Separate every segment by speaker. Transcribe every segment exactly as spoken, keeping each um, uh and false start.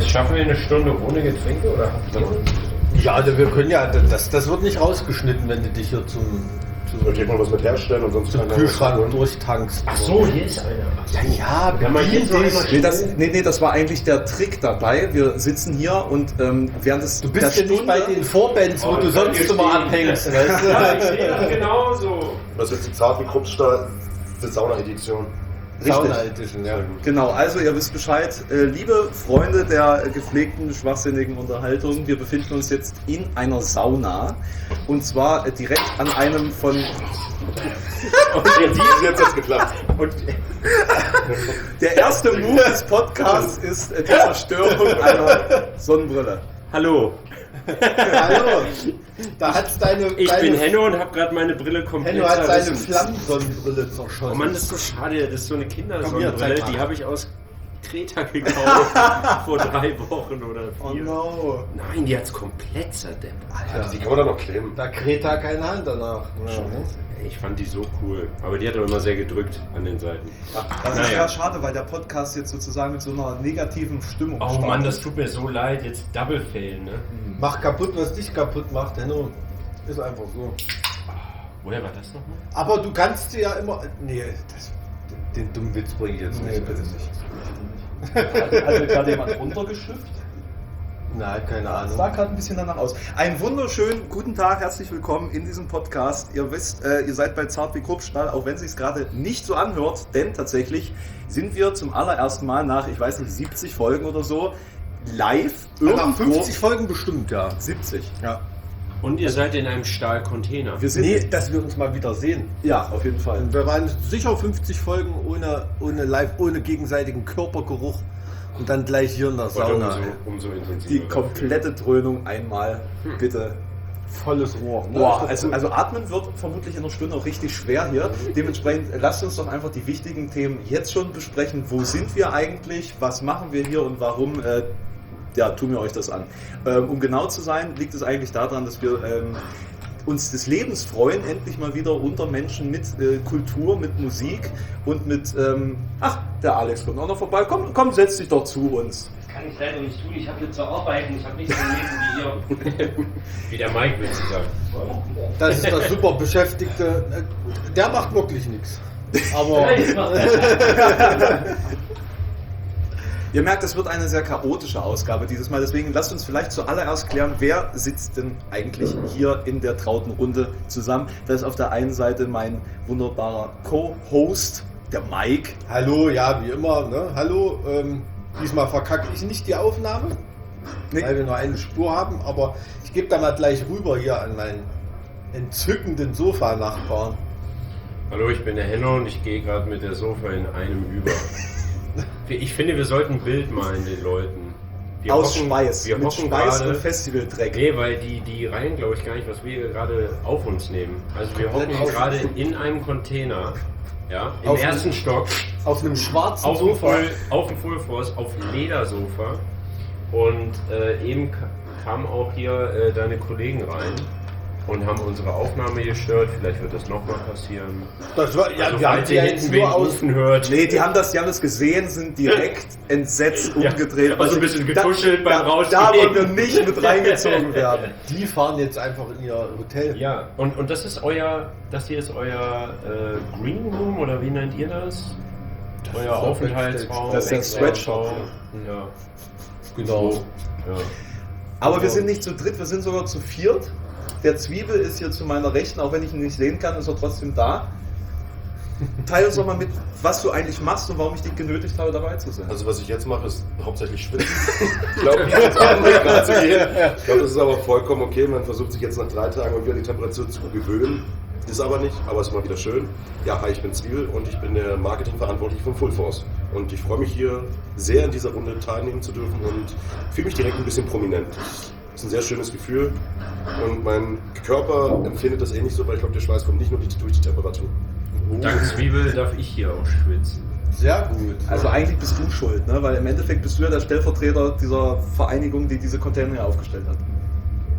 Speaker 1: Jetzt schaffen wir eine Stunde ohne Getränke oder?
Speaker 2: Ja, also wir können ja, das, das wird nicht rausgeschnitten, wenn du dich hier zum, zum,
Speaker 3: Soll ich mal was mit herstellen und sonst
Speaker 2: zum Kühlschrank durchtankst.
Speaker 1: Ach so, hier ist einer.
Speaker 4: Ja, ja,
Speaker 1: Ja, man geht so
Speaker 4: bedienlich.
Speaker 1: einmal
Speaker 4: nee, das, nee, nee, das war eigentlich der Trick dabei. Wir sitzen hier und ähm, während des
Speaker 2: Du bist ja nicht bei den Vorbands, wo
Speaker 1: Oh,
Speaker 2: du
Speaker 1: das
Speaker 2: sonst
Speaker 1: kann ich
Speaker 2: immer
Speaker 1: stehen.
Speaker 2: abhängst. Weißt du?
Speaker 1: Ja, ich sehe das genauso.
Speaker 3: Das ist jetzt die zarten Kruppstahl, die Sauna-Edition.
Speaker 2: Sauna Edition, ja.
Speaker 4: Genau, also ihr wisst Bescheid. Äh, liebe Freunde der gepflegten, schwachsinnigen Unterhaltung, wir befinden uns jetzt in einer Sauna. Und zwar äh, direkt an einem von...
Speaker 3: Und die ist jetzt jetzt geklappt.
Speaker 4: Und der erste Move des Podcasts ist äh, die Zerstörung einer Sonnenbrille. Hallo.
Speaker 2: Hallo, da hat's deine,
Speaker 1: Ich
Speaker 2: deine,
Speaker 1: bin Henno und habe gerade meine Brille komplett
Speaker 2: Henno hat seine
Speaker 1: zerrissen.
Speaker 2: Flammensonnenbrille zerschossen.
Speaker 1: Oh Mann, das ist so schade. Das ist so eine
Speaker 2: Komm hier,
Speaker 1: Kindersonnenbrille.
Speaker 2: zeig mal.
Speaker 1: Die habe ich aus Kreta gekauft. vor drei Wochen oder
Speaker 2: Oh
Speaker 1: vier.
Speaker 2: no.
Speaker 1: Nein, die hat's komplett zerdeppert.
Speaker 3: Also die kann man da noch kleben.
Speaker 2: Da Kreta keine Hand danach. Ja, ne?
Speaker 1: Ich fand die so cool. Aber die hat auch immer sehr gedrückt an den Seiten.
Speaker 4: Das ist
Speaker 1: Naja.
Speaker 4: ja schade, weil der Podcast jetzt sozusagen mit so einer negativen Stimmung
Speaker 1: Oh
Speaker 4: startet.
Speaker 1: Mann, das tut mir so leid. Jetzt Double Fail, ne?
Speaker 2: Mach kaputt, was dich kaputt macht, Henno. Ist einfach so.
Speaker 1: Woher war das nochmal?
Speaker 2: Aber du kannst dir ja immer. Nee, das, den, den dummen Witz bringe ich jetzt
Speaker 4: Nee,
Speaker 2: nicht.
Speaker 4: bitte nicht. Hat, hat gerade jemand runtergeschifft?
Speaker 2: Nein, keine
Speaker 4: Das
Speaker 2: Ahnung.
Speaker 4: sah gerade ein bisschen danach aus. Einen wunderschönen guten Tag, herzlich willkommen in diesem Podcast. Ihr wisst, äh, ihr seid bei Zart wie Kruppstahl, auch wenn es sich gerade nicht so anhört, denn tatsächlich sind wir zum allerersten Mal nach, ich weiß nicht, siebzig Folgen oder so, live
Speaker 2: Nach
Speaker 4: irgendwo.
Speaker 2: fünfzig Folgen bestimmt, ja.
Speaker 4: siebzig, ja.
Speaker 1: Und ihr seid in einem Stahlcontainer.
Speaker 4: Wir sind,
Speaker 2: Nee, dass wir uns mal wieder sehen.
Speaker 4: ja, auf jeden Fall.
Speaker 2: Und wir waren sicher fünfzig Folgen ohne, ohne live, ohne gegenseitigen Körpergeruch und dann gleich hier in der Sauna.
Speaker 1: umso,
Speaker 2: ey.
Speaker 1: umso intensiver.
Speaker 4: Die komplette Dröhnung einmal, bitte.
Speaker 2: Volles Rohr. Ne?
Speaker 4: Boah,
Speaker 2: Ist
Speaker 4: also,
Speaker 2: doch cool.
Speaker 4: also atmen wird vermutlich in einer Stunde auch richtig schwer hier. Dementsprechend lasst uns doch einfach die wichtigen Themen jetzt schon besprechen. Wo sind wir eigentlich? Was machen wir hier und warum? Äh, ja, tun wir euch das an. Ähm, um genau zu sein, liegt es eigentlich daran, dass wir ähm, uns des Lebens freuen, endlich mal wieder unter Menschen mit äh, Kultur, mit Musik und mit... Ähm, ach, der Alex kommt auch noch vorbei. Komm, komm, setz dich doch zu uns.
Speaker 5: Kann ich leider nicht tun, ich habe hier zu arbeiten, ich habe nicht so ein Leben wie ihr.
Speaker 1: Wie der Mike will zu sagen.
Speaker 2: Das ist das super Beschäftigte. Der macht wirklich nichts. Aber
Speaker 5: Nein, das macht er.
Speaker 4: Ihr merkt, es wird eine sehr chaotische Ausgabe dieses Mal, deswegen lasst uns vielleicht zuallererst klären, wer sitzt denn eigentlich hier in der trauten Runde zusammen. Da ist auf der einen Seite mein wunderbarer Co-Host, der Mike.
Speaker 2: hallo, ja, wie immer. Ne? Hallo, ähm, diesmal verkacke ich nicht die Aufnahme,
Speaker 4: Nee.
Speaker 2: weil wir nur eine Spur haben, aber ich gebe da mal gleich rüber hier an meinen entzückenden Sofa-Nachbarn.
Speaker 1: Hallo, ich bin der Henno und ich gehe gerade mit der Sofa in einem über. Ich finde, wir sollten ein Bild malen den Leuten. Wir
Speaker 4: Aus
Speaker 1: hocken-
Speaker 4: Schweiß,
Speaker 1: Wir
Speaker 4: mit
Speaker 1: hocken
Speaker 4: Schweiß
Speaker 1: gerade.
Speaker 4: und Festivaldreck.
Speaker 1: Nee, weil die, die reihen, glaube ich, gar nicht, was wir hier gerade auf uns nehmen. Also wir
Speaker 2: Komplett
Speaker 1: hocken
Speaker 2: auf-
Speaker 1: gerade in einem Container, ja, im
Speaker 2: Auf
Speaker 1: ersten
Speaker 2: dem-
Speaker 1: Stock,
Speaker 2: Auf einem schwarzen
Speaker 1: auf dem
Speaker 2: Sofa.
Speaker 1: Full, auf dem Full Force, auf dem Ledersofa. Und äh, eben ka- kamen auch hier äh, deine Kollegen rein und haben unsere Aufnahme gestört. Vielleicht wird das nochmal passieren.
Speaker 2: Das war, ja,
Speaker 1: Also,
Speaker 2: wir haben
Speaker 1: falls
Speaker 2: die
Speaker 1: ihr
Speaker 2: ja
Speaker 1: hinten
Speaker 2: jetzt
Speaker 1: wen
Speaker 2: nur aus.
Speaker 1: rufen hört.
Speaker 4: Nee, die haben das, die haben das gesehen, sind direkt entsetzt
Speaker 1: Ja,
Speaker 4: umgedreht.
Speaker 1: aber so ein bisschen getuschelt
Speaker 4: da,
Speaker 1: beim
Speaker 4: da,
Speaker 1: Rausgehen.
Speaker 4: da wollen wir nicht mit reingezogen werden.
Speaker 2: Die fahren jetzt einfach in ihr Hotel.
Speaker 1: Ja, und, und das ist euer, das hier ist euer äh, Green Room oder wie nennt ihr das?
Speaker 2: Das
Speaker 1: euer
Speaker 2: ist der
Speaker 1: Aufenthaltsraum.
Speaker 4: Das ist der
Speaker 1: Sweatshop.
Speaker 4: Sweatshop.
Speaker 1: Ja.
Speaker 2: Genau.
Speaker 1: ja.
Speaker 4: Aber wir sind nicht zu dritt, wir sind sogar zu viert. Der Zwiebel ist hier zu meiner Rechten, auch wenn ich ihn nicht sehen kann, ist er trotzdem da. Teil uns doch mal mit, was du eigentlich machst und warum ich dich genötigt habe, dabei zu sein.
Speaker 3: Also was ich jetzt mache, ist hauptsächlich schwitzen. Ich glaube, nicht ins andere gerade zu gehen. Ich glaube, das ist aber vollkommen okay. Man versucht sich jetzt nach drei Tagen mal wieder an die Temperatur zu gewöhnen. Ist aber nicht, aber ist mal wieder schön. Ja, hi, ich bin Zwiebel und ich bin der Marketingverantwortliche von Full Force. Und ich freue mich hier sehr in dieser Runde teilnehmen zu dürfen und fühle mich direkt ein bisschen prominent. Das ist ein sehr schönes Gefühl und mein Körper empfindet das ähnlich so, weil ich glaube, der Schweiß kommt nicht nur durch die Temperatur.
Speaker 1: Dank Zwiebel darf ich hier auch schwitzen.
Speaker 2: Sehr gut.
Speaker 4: Also eigentlich bist du schuld, ne? Weil im Endeffekt bist du ja der Stellvertreter dieser Vereinigung, die diese Container hier aufgestellt hat.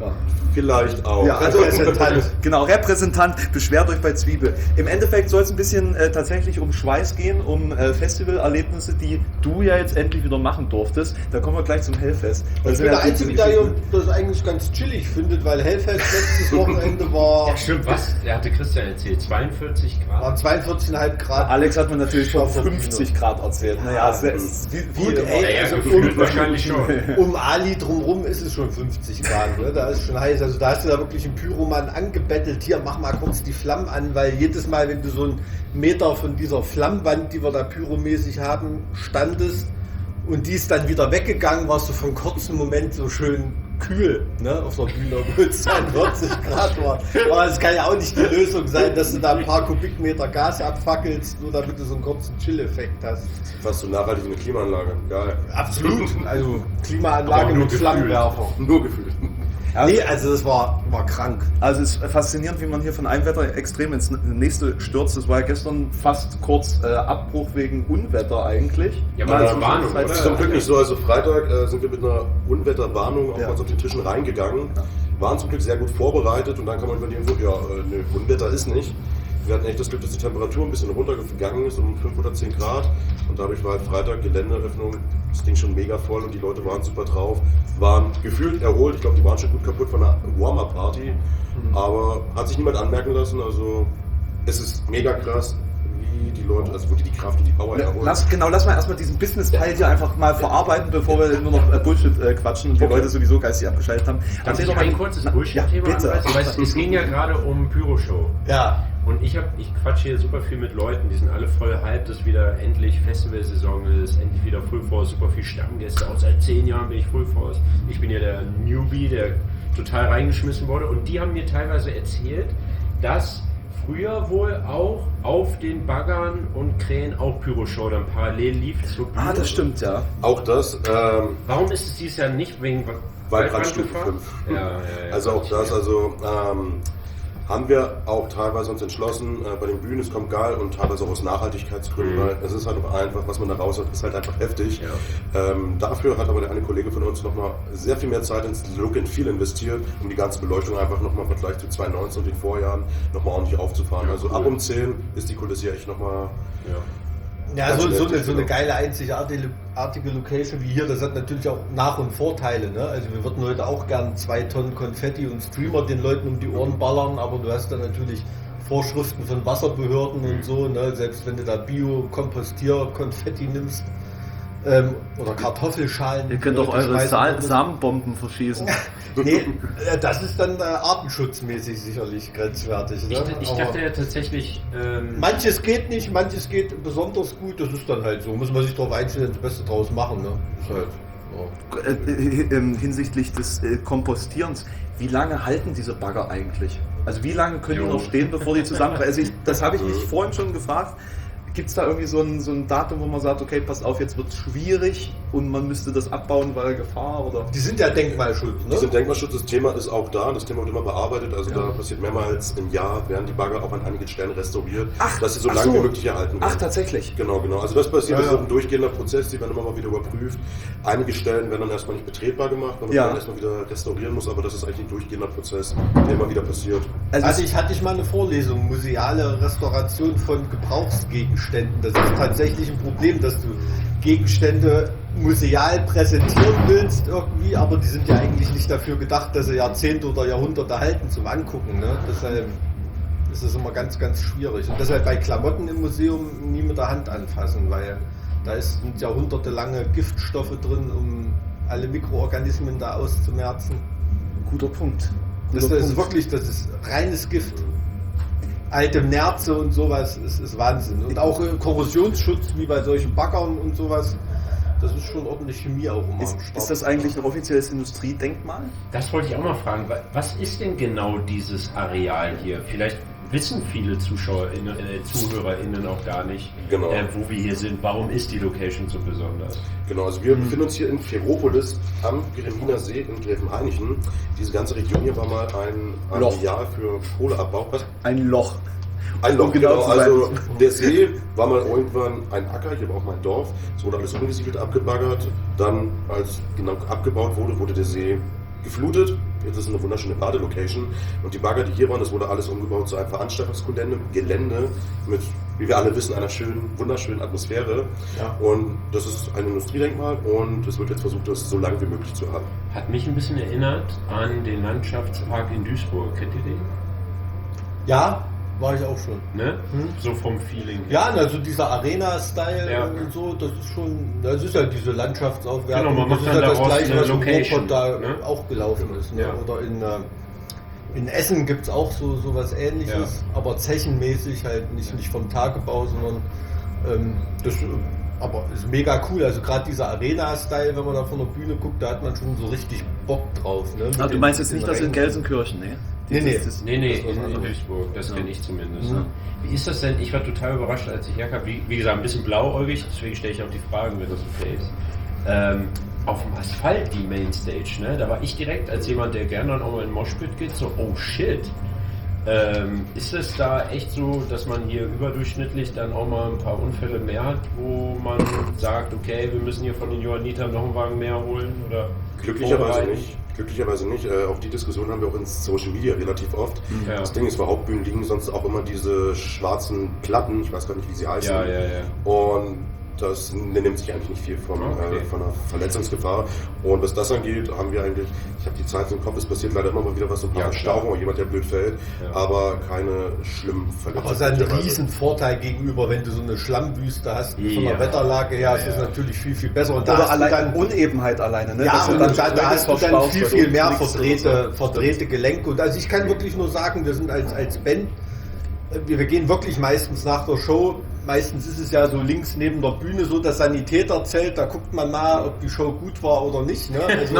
Speaker 4: Ja.
Speaker 3: Vielleicht auch.
Speaker 4: Ja, also
Speaker 2: Repräsentant.
Speaker 4: Genau, Repräsentant, beschwert euch bei Zwiebel. Im Endeffekt soll es ein bisschen äh, tatsächlich um Schweiß gehen, um äh, Festivalerlebnisse, die du ja jetzt endlich wieder machen durftest. Da kommen wir gleich zum Hellfest. Das
Speaker 2: Ich
Speaker 4: sind
Speaker 2: bin
Speaker 4: ja
Speaker 2: der Einzige, der hier das eigentlich ganz chillig findet, weil Hellfest letztes Wochenende war,
Speaker 1: Ja, stimmt, was? Der hatte Christian erzählt, zweiundvierzig Grad.
Speaker 2: waren zweiundvierzig Komma fünf Grad.
Speaker 4: Alex hat mir natürlich schon
Speaker 2: Stoff-
Speaker 4: fünfzig Grad erzählt. Naja,
Speaker 2: Ja,
Speaker 4: selbst, wie, wie
Speaker 2: gut,
Speaker 4: immer.
Speaker 2: ey,
Speaker 1: Naja,
Speaker 2: also
Speaker 1: gefühlt
Speaker 2: um-
Speaker 1: wahrscheinlich schon.
Speaker 2: Um Ali drumrum ist es schon fünfzig Grad, ne? Da ist schon heiß. Also da hast du da wirklich einen Pyromann angebettelt. Hier, mach mal kurz die Flammen an, weil jedes Mal, wenn du so einen Meter von dieser Flammwand, die wir da pyromäßig haben, standest und die ist dann wieder weggegangen, warst du für einen kurzen Moment so schön kühl, ne, auf der Bühne, obwohl es zweiundvierzig Grad war. Aber es kann ja auch nicht die Lösung sein, dass du da ein paar Kubikmeter Gas abfackelst, nur damit du so einen kurzen Chill-Effekt hast.
Speaker 3: Fast so nachhaltig wie eine Klimaanlage. Geil.
Speaker 2: Absolut. Also
Speaker 1: Aber
Speaker 2: Klimaanlage
Speaker 1: nur
Speaker 2: mit
Speaker 1: gefühlt.
Speaker 2: Flammenwerfer.
Speaker 3: Nur gefühlt.
Speaker 4: Ja,
Speaker 2: Nee, also das war, war krank.
Speaker 4: Also es ist faszinierend, wie man hier von einem Wetter extrem ins nächste stürzt. Das war ja gestern fast kurz äh, Abbruch wegen Unwetter eigentlich.
Speaker 1: Ja,
Speaker 4: Mal
Speaker 1: aber
Speaker 4: zum
Speaker 1: eine Warnung,
Speaker 4: Schluss-
Speaker 3: Das ist zum Glück nicht so. Also Freitag äh, sind wir mit einer Unwetterwarnung
Speaker 4: Ja.
Speaker 3: oftmals auf den Tischen reingegangen. Waren zum Glück sehr gut vorbereitet und dann kann man über die Info, ja, äh, ne, Unwetter ist nicht. Wir hatten echt das Glück, dass die Temperatur ein bisschen runtergegangen ist, um fünf oder zehn Grad. Und dadurch war halt Freitag Geländeöffnung, das Ding schon mega voll und die Leute waren super drauf. Waren gefühlt erholt. Ich glaube, die waren schon gut kaputt von einer Warm-Up-Party.
Speaker 4: Mhm.
Speaker 3: Aber hat sich niemand anmerken lassen. Also es ist mega krass, wie die Leute, also wo die die Kraft und die Power
Speaker 4: Ja,
Speaker 3: erholen.
Speaker 4: lass, genau, lass mal erstmal diesen Business-Teil hier einfach mal verarbeiten, bevor wir nur noch äh, Bullshit äh, quatschen und die
Speaker 3: Okay.
Speaker 4: Leute sowieso geistig abgeschaltet haben.
Speaker 1: Darf
Speaker 4: Erzähl
Speaker 1: ich
Speaker 4: doch mal
Speaker 1: ein kurzes
Speaker 4: Na,
Speaker 1: Bullshit-Thema
Speaker 4: ja, bitte.
Speaker 1: anreißen? Weißt du, es ging ja gerade um Pyro-Show.
Speaker 2: Ja.
Speaker 1: Und ich hab, ich quatsche hier super viel mit Leuten, die sind alle voll hyped, dass wieder endlich Festivalsaison ist, endlich wieder Full Force, super viel Stammgäste, auch seit zehn Jahren bin ich Full Force. Ich bin ja der Newbie, der total reingeschmissen wurde und die haben mir teilweise erzählt, dass früher wohl auch auf den Baggern und Krähen auch Pyro-Show dann parallel lief zur Bühne.
Speaker 4: Ah, das stimmt, ja.
Speaker 3: Auch das, ähm,
Speaker 1: Warum ist es dieses Jahr nicht wegen
Speaker 3: Waldbrandstufe
Speaker 1: Waldbrandgefahr?
Speaker 3: fünf.
Speaker 1: Ja, ja, ja.
Speaker 3: Also auch das, also ähm, haben wir auch teilweise uns entschlossen, äh, bei den Bühnen, es kommt geil und teilweise auch aus Nachhaltigkeitsgründen,
Speaker 1: Mhm.
Speaker 3: weil es ist halt auch einfach, was man da raus hat, ist halt einfach heftig.
Speaker 1: Ja.
Speaker 3: Ähm, dafür hat aber der eine Kollege von uns nochmal sehr viel mehr Zeit ins Look and Feel investiert, um die ganze Beleuchtung einfach nochmal im Vergleich zu zwanzig neunzehn und den Vorjahren nochmal ordentlich aufzufahren.
Speaker 1: Ja,
Speaker 3: also
Speaker 1: cool.
Speaker 3: ab um zehn ist die Kulisse hier echt nochmal...
Speaker 1: Ja.
Speaker 2: Ja, so, so, eine, so eine
Speaker 3: Genau.
Speaker 2: geile, einzigartige artige Location wie hier, das hat natürlich auch Nach- und Vorteile. Ne? Also wir würden heute auch gern zwei Tonnen Konfetti und Streamer den Leuten um die Ohren ballern, aber du hast dann natürlich Vorschriften von Wasserbehörden und so, ne? Selbst wenn du da Bio-Kompostier-Konfetti nimmst ähm, oder Kartoffelschalen.
Speaker 4: Ihr könnt
Speaker 2: die
Speaker 4: doch
Speaker 2: Leute
Speaker 4: eure
Speaker 2: schmeißen
Speaker 4: Sa
Speaker 2: würden.
Speaker 4: Samenbomben verschießen.
Speaker 2: Nee, äh, das ist dann äh, artenschutzmäßig sicherlich grenzwertig. Ne?
Speaker 1: Ich, ich
Speaker 2: Aber
Speaker 1: dachte ja tatsächlich, ähm,
Speaker 2: manches geht nicht, manches geht besonders gut, das ist dann halt so. Muss man sich darauf einstellen, das Beste draus machen. Ne? Ist halt, ja.
Speaker 4: Äh, äh, ähm, hinsichtlich des äh, Kompostierens, wie lange halten diese Bagger eigentlich? Also wie lange können die
Speaker 1: Jo.
Speaker 4: noch stehen, bevor die zusammenbrechen? Also ich, das habe ich mich vorhin schon gefragt. Gibt es da irgendwie so ein, so ein Datum, wo man sagt, okay, passt auf, jetzt wird es schwierig und man müsste das abbauen, weil Gefahr oder...
Speaker 2: Die sind ja Denkmalschutz, ne?
Speaker 3: Das ist im Denkmalschutz, das Thema ist auch da, das Thema wird immer bearbeitet, also
Speaker 4: Ja.
Speaker 3: da passiert mehrmals im Jahr, werden die Bagger auch an einigen Stellen restauriert,
Speaker 4: Ach,
Speaker 3: dass sie so
Speaker 4: ach
Speaker 3: lange
Speaker 4: so.
Speaker 3: wie möglich erhalten werden.
Speaker 4: Ach, tatsächlich.
Speaker 3: Genau, genau. Also das passiert,
Speaker 2: Ja,
Speaker 3: das
Speaker 2: ja.
Speaker 3: ist ein durchgehender Prozess, die werden immer mal wieder überprüft. Einige Stellen werden dann erstmal nicht betretbar gemacht, weil man
Speaker 4: Ja.
Speaker 3: dann erstmal wieder restaurieren muss, aber das ist eigentlich ein durchgehender Prozess, der immer wieder passiert.
Speaker 4: Also,
Speaker 2: Also ich hatte ich mal eine Vorlesung, museale Restauration von Gebrauchsgegenständen. Das ist tatsächlich ein Problem, dass du Gegenstände museal präsentieren willst irgendwie, aber die sind ja eigentlich nicht dafür gedacht, dass sie Jahrzehnte oder Jahrhunderte halten zum Angucken. Ne? Deshalb ist es immer ganz, ganz schwierig. Und deshalb bei Klamotten im Museum nie mit der Hand anfassen, weil da ist- sind jahrhundertelange Giftstoffe drin, um alle Mikroorganismen da auszumerzen.
Speaker 4: guter Punkt.
Speaker 2: Das
Speaker 4: Guter
Speaker 2: ist
Speaker 4: Punkt.
Speaker 2: wirklich, das ist reines Gift. Alte Nerze und sowas ist, ist Wahnsinn. Und auch äh, Korrosionsschutz, wie bei solchen Baggern und sowas, das ist schon ordentlich Chemie auch immer
Speaker 4: Ist,
Speaker 2: am Start.
Speaker 4: ist das eigentlich ein offizielles Industriedenkmal?
Speaker 1: das wollte ich auch mal fragen. wa- Was ist denn genau dieses Areal hier? Vielleicht wissen viele ZuschauerInnen, äh, ZuhörerInnen auch gar nicht,
Speaker 3: Genau.
Speaker 1: äh, wo wir hier sind. Warum ist die Location so besonders?
Speaker 3: Genau, also wir befinden uns hier in Ferropolis am Greminer See in Gräfenhainichen. Diese ganze Region hier war mal ein
Speaker 4: Loch.
Speaker 3: Areal für Kohleabbau. Was?
Speaker 4: Ein Loch.
Speaker 3: Ein Loch,
Speaker 4: Um genau
Speaker 3: genau.
Speaker 4: zu sein.
Speaker 3: Also der See war mal irgendwann ein Acker, hier war auch mein Dorf. Es wurde alles umgesiedelt, abgebaggert. Dann, als genau abgebaut wurde, wurde der See geflutet. Das ist eine wunderschöne Badelocation. Und die Bagger, die hier waren, das wurde alles umgebaut zu einem Veranstaltungsgelände, Gelände mit, wie wir alle wissen, einer schönen, wunderschönen Atmosphäre.
Speaker 2: Ja.
Speaker 3: Und das ist ein Industriedenkmal und es wird jetzt versucht, das so lange wie möglich zu haben.
Speaker 1: Hat mich ein bisschen erinnert an den Landschaftspark in Duisburg. Kennt ihr den?
Speaker 2: Ja, war ich auch schon.
Speaker 1: Ne?
Speaker 2: Hm.
Speaker 1: So vom Feeling.
Speaker 2: Ja, also dieser Arena-Style
Speaker 1: Ja.
Speaker 2: und so, das ist schon, das ist ja diese Landschaftsaufwertung.
Speaker 1: Genau, man
Speaker 2: das
Speaker 1: macht
Speaker 2: ist
Speaker 1: dann
Speaker 2: ja das
Speaker 1: daraus
Speaker 2: gleiche,
Speaker 1: eine
Speaker 2: was im
Speaker 1: Location,
Speaker 2: Ruhrpott da
Speaker 1: ne?
Speaker 2: auch gelaufen ist. Ne?
Speaker 1: Ja.
Speaker 2: Oder in, äh, in Essen gibt es auch so, so was Ähnliches,
Speaker 1: Ja.
Speaker 2: aber zechenmäßig halt nicht, nicht vom Tagebau, sondern ähm, das aber ist mega cool. Also gerade dieser Arena-Style, wenn man da von der Bühne guckt, da hat man schon so richtig Bock drauf. Ne? Mit
Speaker 4: Ah, du
Speaker 2: den-
Speaker 4: meinst jetzt
Speaker 2: mit
Speaker 4: nicht
Speaker 2: den
Speaker 4: das in
Speaker 2: Rängen.
Speaker 4: Gelsenkirchen, ne?
Speaker 2: Nee, nee.
Speaker 4: Das- das-
Speaker 1: Nee, nee,
Speaker 2: Das ist was
Speaker 1: in, in
Speaker 2: anderes.
Speaker 1: Duisburg, das
Speaker 4: Ja.
Speaker 1: kenne ich zumindest.
Speaker 2: Mhm.
Speaker 1: Wie ist das denn? Ich war total überrascht, als ich herkam. Wie, wie gesagt, ein bisschen blauäugig, deswegen stelle ich auch die Fragen, wenn das okay ist. Ähm, auf dem Asphalt, die Mainstage, ne? Da war ich direkt als jemand, der gerne dann auch mal in den Moshpit geht, so, oh shit. Ähm, ist es da echt so, dass man hier überdurchschnittlich dann auch mal ein paar Unfälle mehr hat, wo man sagt, okay, wir müssen hier von den Johannitern noch einen Wagen mehr holen? Oder
Speaker 3: Glücklicherweise
Speaker 1: vorbereiten?
Speaker 3: nicht. Glücklicherweise nicht. Äh, auch die Diskussion haben wir auch in Social Media relativ oft.
Speaker 1: Ja.
Speaker 3: Das Ding ist, für Hauptbühnen liegen sonst auch immer diese schwarzen Platten, ich weiß gar nicht, wie sie heißen.
Speaker 1: Ja, ja, ja.
Speaker 3: Und das nimmt sich eigentlich nicht viel von,
Speaker 1: Okay.
Speaker 3: äh, von der Verletzungsgefahr. Und was das angeht, haben wir eigentlich, ich habe die Zeit im Kopf, es passiert leider immer mal wieder was, so ein paar
Speaker 1: Ja,
Speaker 3: Verstauchungen oder jemand, der blöd fällt,
Speaker 1: Ja.
Speaker 3: aber keine schlimmen Verletzungen.
Speaker 2: Aber es ist ein
Speaker 3: glücklicherweise.
Speaker 2: riesen Vorteil gegenüber, wenn du so eine Schlammwüste hast, von
Speaker 1: Ja.
Speaker 2: der Wetterlage her, ist
Speaker 1: Ja,
Speaker 2: es
Speaker 1: ja.
Speaker 2: natürlich viel, viel besser. Und da
Speaker 4: Oder
Speaker 2: hast du
Speaker 4: allein
Speaker 2: dann,
Speaker 4: Unebenheit alleine, ne?
Speaker 2: ja,
Speaker 4: Dass du
Speaker 2: und
Speaker 4: dann
Speaker 2: da, da hast du dann
Speaker 4: verstaust,
Speaker 2: viel,
Speaker 4: weil
Speaker 2: viel
Speaker 4: du
Speaker 2: mehr
Speaker 4: kriegst
Speaker 2: verdrehte,
Speaker 4: und so.
Speaker 2: verdrehte Gelenke. Und also ich kann wirklich nur sagen, wir sind als, als Band, äh, wir, wir gehen wirklich meistens nach der Show, meistens ist es ja so links neben der Bühne so das Sanitäterzelt, da guckt man mal, ob die Show gut war oder nicht. Ne? Also,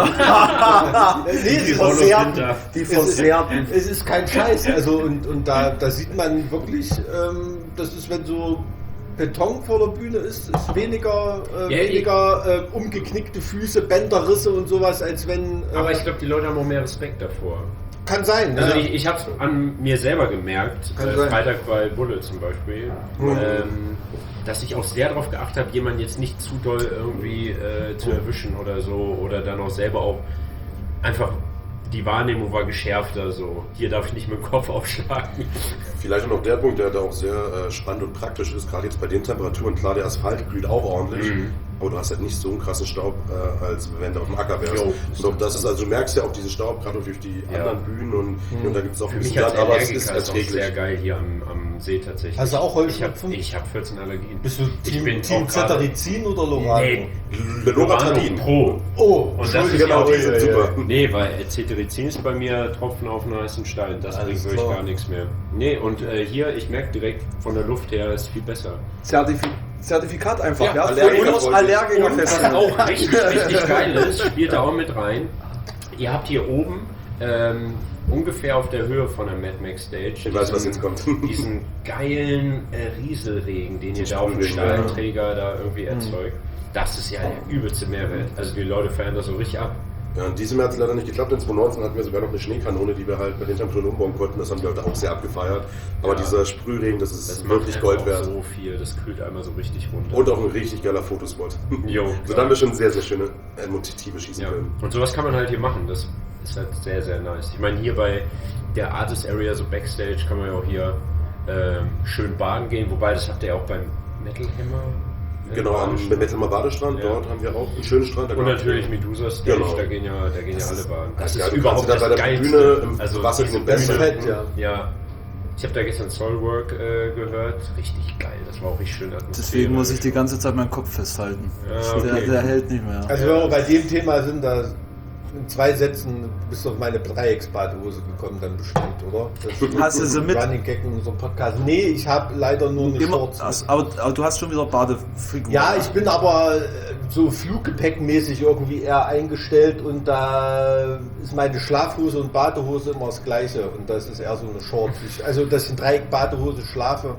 Speaker 2: nee, es
Speaker 4: Die
Speaker 2: ist
Speaker 4: Versehrten,
Speaker 1: Winter.
Speaker 4: die
Speaker 2: es ist,
Speaker 4: Versehrten.
Speaker 2: es ist kein Scheiß. Also und, und da, da sieht man wirklich, ähm, das ist, wenn so Beton vor der Bühne ist, ist weniger, äh,
Speaker 1: Ja, ich-
Speaker 2: weniger äh, umgeknickte Füße, Bänderrisse und sowas, als wenn. Äh,
Speaker 1: Aber ich glaube, die Leute haben auch mehr Respekt davor.
Speaker 2: kann sein.
Speaker 1: Also
Speaker 2: ne?
Speaker 1: ich, ich habe es an mir selber gemerkt,
Speaker 2: Kann
Speaker 1: äh,
Speaker 2: sein.
Speaker 1: Freitag bei Bulle zum Beispiel,
Speaker 2: Mhm.
Speaker 1: ähm, dass ich auch sehr darauf geachtet habe, jemanden jetzt nicht zu doll irgendwie äh, zu erwischen oder so, oder dann auch selber auch einfach, die Wahrnehmung war geschärfter, so, hier darf ich nicht mit dem Kopf aufschlagen.
Speaker 3: Vielleicht noch der Punkt, der da auch sehr äh, spannend und praktisch ist, gerade jetzt bei den Temperaturen. Klar, der Asphalt glüht auch ordentlich,
Speaker 1: Mhm.
Speaker 3: aber du hast halt nicht so einen krassen Staub, äh, als wenn du auf dem Acker wärst.
Speaker 1: Jo.
Speaker 3: Und auch das ist, also du merkst ja auch diesen Staub gerade durch die
Speaker 1: Ja.
Speaker 3: anderen Bühnen und, und da gibt es auch
Speaker 1: Für
Speaker 3: ein
Speaker 1: mich
Speaker 3: bisschen
Speaker 1: als
Speaker 3: Blatt, aber es
Speaker 1: Allergiker
Speaker 3: ist
Speaker 1: ist auch
Speaker 3: erträglich.
Speaker 1: sehr geil hier am, am See tatsächlich.
Speaker 2: Hast du auch
Speaker 1: Ich habe
Speaker 2: Heuschnupfen?
Speaker 1: ich hab vierzehn Allergien.
Speaker 2: Bist du
Speaker 1: Ich
Speaker 2: Team,
Speaker 1: bin
Speaker 2: Team
Speaker 1: auch gerade-
Speaker 2: Cetirizin oder Lorano?
Speaker 1: Nee,
Speaker 3: Loratadin.
Speaker 1: Pro.
Speaker 2: Oh,
Speaker 1: Und das ist
Speaker 2: Entschuldigung,
Speaker 1: ja auch
Speaker 2: ja,
Speaker 3: die sind
Speaker 2: ja,
Speaker 3: super.
Speaker 2: ja.
Speaker 1: Nee, weil Cetirizin ist bei mir Tropfen auf einen heißen Stein. Das
Speaker 2: Alles
Speaker 1: bringt wirklich
Speaker 2: klar.
Speaker 1: gar nichts mehr. Nee, und äh, hier, ich merke direkt von der Luft her, ist viel besser.
Speaker 4: Zertifi Zertifikat einfach,
Speaker 1: Ja,
Speaker 4: ja.
Speaker 3: Allergiker-
Speaker 4: Für uns Allergiker
Speaker 1: Und was
Speaker 4: festgelegt.
Speaker 1: auch richtig, richtig geil ist, spielt da auch mit rein. Ihr habt hier oben ähm, ungefähr auf der Höhe von der Mad Max Stage
Speaker 3: Ich weiß, was jetzt kommt.
Speaker 1: diesen geilen äh, Rieselregen, den ihr
Speaker 3: So
Speaker 1: da auf dem
Speaker 3: Sprühregen, ja.
Speaker 1: Stahlträger da irgendwie erzeugt. Das ist ja der übelste Mehrwert. Also die Leute feiern das so richtig ab.
Speaker 3: Ja, in diesem Jahr hat es leider nicht geklappt. In zwanzig neunzehn hatten wir sogar noch eine Schneekanone, die wir halt bei den Temperaturen umbauen konnten. Das haben die Leute auch sehr abgefeiert. Aber
Speaker 1: Ja.
Speaker 3: dieser Sprühregen, das ist
Speaker 1: Das
Speaker 3: wirklich
Speaker 1: macht
Speaker 3: Gold
Speaker 1: einfach
Speaker 3: wert.
Speaker 1: so viel, das kühlt einmal so richtig runter.
Speaker 3: Und auch ein richtig geiler Fotospot.
Speaker 1: Jo.
Speaker 3: So, da haben wir schon sehr, sehr schöne äh, Motive schießen
Speaker 1: Ja,
Speaker 3: können.
Speaker 1: und sowas kann man halt hier machen. Das ist halt sehr, sehr nice. Ich meine, hier bei der Artist Area, so Backstage, kann man ja auch hier ähm, schön baden gehen. Wobei, das habt ihr ja auch beim Metal Hammer. ne,
Speaker 3: Genau, am
Speaker 1: Badestrand.
Speaker 3: Metalmer Badestrand,
Speaker 1: Ja.
Speaker 3: dort haben wir auch einen schönen Strand. Da
Speaker 1: Und
Speaker 3: kann-
Speaker 1: natürlich Medusa Stage,
Speaker 3: Genau.
Speaker 1: da gehen ja, da gehen ja alle baden. Das
Speaker 3: ja,
Speaker 1: ist
Speaker 3: du
Speaker 1: überhaupt
Speaker 3: kannst da
Speaker 1: das
Speaker 3: bei der
Speaker 1: Geilste.
Speaker 3: Bühne im
Speaker 1: also
Speaker 3: Wasser
Speaker 1: diese
Speaker 3: den besten
Speaker 1: Bühne-
Speaker 2: Fett, ja.
Speaker 1: Ja. Ich habe da gestern Soulwork äh, gehört. Richtig geil. Das war auch richtig schön atmosphärisch.
Speaker 4: Deswegen muss ich die ganze Zeit meinen Kopf festhalten.
Speaker 1: Ja, okay.
Speaker 4: der, der hält nicht mehr.
Speaker 2: Also wenn wir bei dem Thema sind, da in zwei Sätzen bist du auf meine Dreiecksbadehose gekommen dann bestimmt, oder? Das
Speaker 4: Hast du sie mit?
Speaker 2: Running Gag in unserem Podcast. Nee, ich habe leider nur eine
Speaker 4: Immer,
Speaker 2: Shorts.
Speaker 4: also, aber, aber du hast schon wieder Badefigur.
Speaker 2: Ja, ich bin aber äh, so Fluggepäckmäßig irgendwie eher eingestellt und da ist meine Schlafhose und Badehose immer das Gleiche und das ist eher so eine Shorts. Ich, also, dass ich in Dreieck-Badehose schlafe,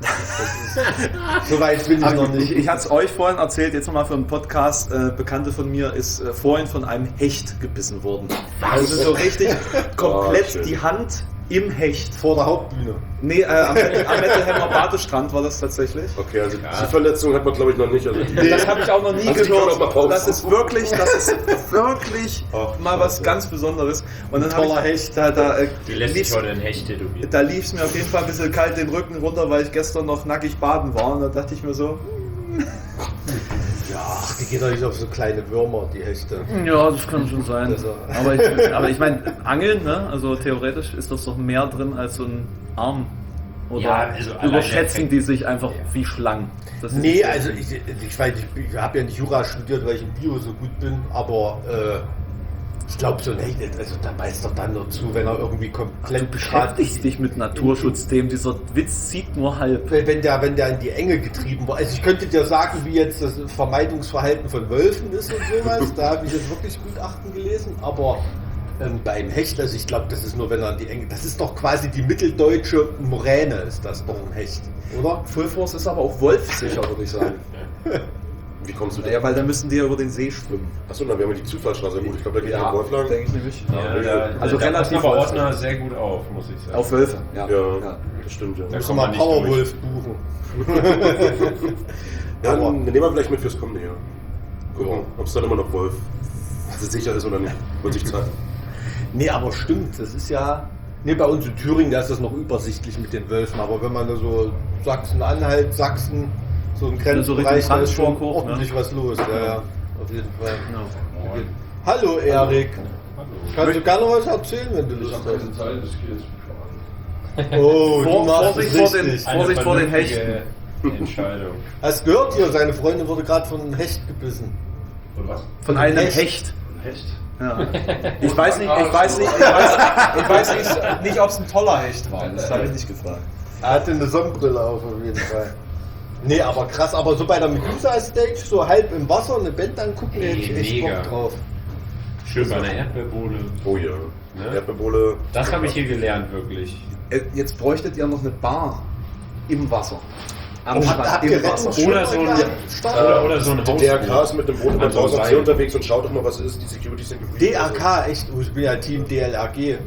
Speaker 2: das ist, so weit bin ich noch
Speaker 4: Ich,
Speaker 2: nicht.
Speaker 4: ich hatte es euch vorhin erzählt, jetzt nochmal für einen Podcast. Äh, Bekannte von mir ist äh, vorhin von einem Hecht gebissen worden. Also so richtig komplett
Speaker 3: Oh, schön.
Speaker 4: die Hand im Hecht.
Speaker 2: Vor der Hauptbühne.
Speaker 4: Nee, äh, am, am Bettelheimer Badestrand war das tatsächlich.
Speaker 3: Okay, also die Verletzung hat man glaube ich noch nicht. Also die,
Speaker 4: Das habe ich auch noch nie
Speaker 3: Also die kann man auch mal
Speaker 4: gehört.
Speaker 3: pausen.
Speaker 4: Das ist wirklich, das ist wirklich
Speaker 3: Ach,
Speaker 4: mal was ganz Besonderes. Und dann
Speaker 2: Toller
Speaker 4: habe ich
Speaker 2: Hecht.
Speaker 4: da, da, äh,
Speaker 1: Die lässt sich
Speaker 4: lief's-
Speaker 1: heute ein Hecht tätowieren.
Speaker 4: da lief es mir auf jeden Fall ein bisschen kalt den Rücken runter, weil ich gestern noch nackig baden war. Und da dachte ich mir so,
Speaker 2: Ja, ach, die gehen doch nicht auf so kleine Würmer, die Hechte.
Speaker 6: Ja, das kann schon sein.
Speaker 2: Also-
Speaker 6: Aber ich, aber ich meine, Angeln, ne? Also theoretisch ist das doch mehr drin als so ein Arm. Oder
Speaker 1: Ja, also allein
Speaker 6: überschätzen
Speaker 1: der
Speaker 6: die sich einfach wie Schlangen? Das ist-
Speaker 2: Nee, also ich, ich weiß, ich, ich habe ja nicht Jura studiert, weil ich in Bio so gut bin, aber äh, ich glaube so, nee, also da beißt doch dann nur zu, wenn er irgendwie komplett
Speaker 6: Du beschäftigst dich mit Naturschutzthemen. Dieser Witz zieht nur halb.
Speaker 2: Wenn wenn der, wenn der in die Enge getrieben war. Also ich könnte dir sagen, wie jetzt das Vermeidungsverhalten von Wölfen ist und sowas. Da habe ich jetzt wirklich Gutachten gelesen, aber ähm, beim Hecht, also ich glaube, das ist nur, wenn er in die Enge. Das ist doch quasi die mitteldeutsche Moräne, ist das doch ein Hecht, oder?
Speaker 4: Full Force ist aber auch wolfsicher, würde ich sagen.
Speaker 3: wie kommst du da?
Speaker 4: Ja, weil da müssen die ja über den See schwimmen.
Speaker 3: Achso, dann wären wir die Zufallsstraße. Gut, ich glaube, da geht der Wolf lang.
Speaker 4: denke ich nämlich.
Speaker 1: Ja, da,
Speaker 4: Also
Speaker 1: da
Speaker 4: relativ
Speaker 1: passen aber
Speaker 4: weit.
Speaker 1: Ordner sehr gut auf, muss ich sagen.
Speaker 4: Auf Wölfe, ja.
Speaker 3: Ja, das stimmt, ja.
Speaker 1: Da
Speaker 2: Müssen
Speaker 1: kommt
Speaker 2: wir
Speaker 1: man nicht
Speaker 2: Powerwolf buchen.
Speaker 3: Ja,
Speaker 2: Aber-
Speaker 3: dann nehmen wir vielleicht mit fürs kommende Jahr. Gucken, ob es dann immer noch Wolf sicher ist oder nicht. Wird sich zeigen.
Speaker 2: Nee, aber stimmt, das ist ja. Nee, bei uns in Thüringen, da ist das noch übersichtlich mit den Wölfen, aber wenn man da so Sachsen-Anhalt, Sachsen, so ein
Speaker 6: Ja, so
Speaker 2: Grenzbereich,
Speaker 6: Richtung
Speaker 2: da ist schon
Speaker 6: Brandenburg hoch, ne?
Speaker 2: ordentlich was los. Ja, ja, auf jeden Fall.
Speaker 6: Ja.
Speaker 2: Okay. Hallo Erik, kannst du gerne was erzählen, wenn du Lust hast?
Speaker 5: Zeit, das geht jetzt
Speaker 2: Oh,
Speaker 6: Vor-
Speaker 2: du machst
Speaker 6: Vorsicht
Speaker 2: es
Speaker 6: vor den-
Speaker 2: richtig.
Speaker 1: Eine
Speaker 6: Vorsicht vor den
Speaker 1: vernünftige Entscheidung.
Speaker 2: Hast du gehört hier, seine Freundin wurde gerade von einem Hecht gebissen.
Speaker 5: Und was?
Speaker 6: Von einem
Speaker 2: Hecht.
Speaker 6: Hecht.
Speaker 5: Echt?
Speaker 6: Ja.
Speaker 4: Ich weiß nicht, ich weiß nicht, ich weiß, ich weiß nicht, nicht ob es ein toller Hecht war. Das habe ich nicht gefragt.
Speaker 2: Er hatte eine Sonnenbrille auf, auf jeden Fall. Nee, aber krass, aber so bei der Medusa-Stage, so halb im Wasser, eine Band angucken, hätte ich echt
Speaker 1: Mega.
Speaker 2: Bock drauf.
Speaker 1: Schön bei einer Erdbeerbohle.
Speaker 3: Oh ja.
Speaker 1: Ne?
Speaker 3: Erdbeerbohle.
Speaker 1: Das habe ich hier gelernt, wirklich.
Speaker 4: Äh, Jetzt bräuchtet ihr noch eine Bar im Wasser. Am
Speaker 2: Oh,
Speaker 4: Strand,
Speaker 2: habt
Speaker 4: im
Speaker 2: ihr
Speaker 4: Wasser.
Speaker 2: Rettungsschwimmer
Speaker 1: Oder so ein-
Speaker 2: da am Start?
Speaker 1: Oder, oder so ein
Speaker 3: Der
Speaker 1: Haus.
Speaker 3: D R K ist mit dem Boot
Speaker 1: Also
Speaker 3: draußen
Speaker 1: Seil.
Speaker 3: unterwegs und schaut doch mal, was ist. Die Securities sind geblieben.
Speaker 2: D R K, echt? Oh, ich bin ja Team D L R G.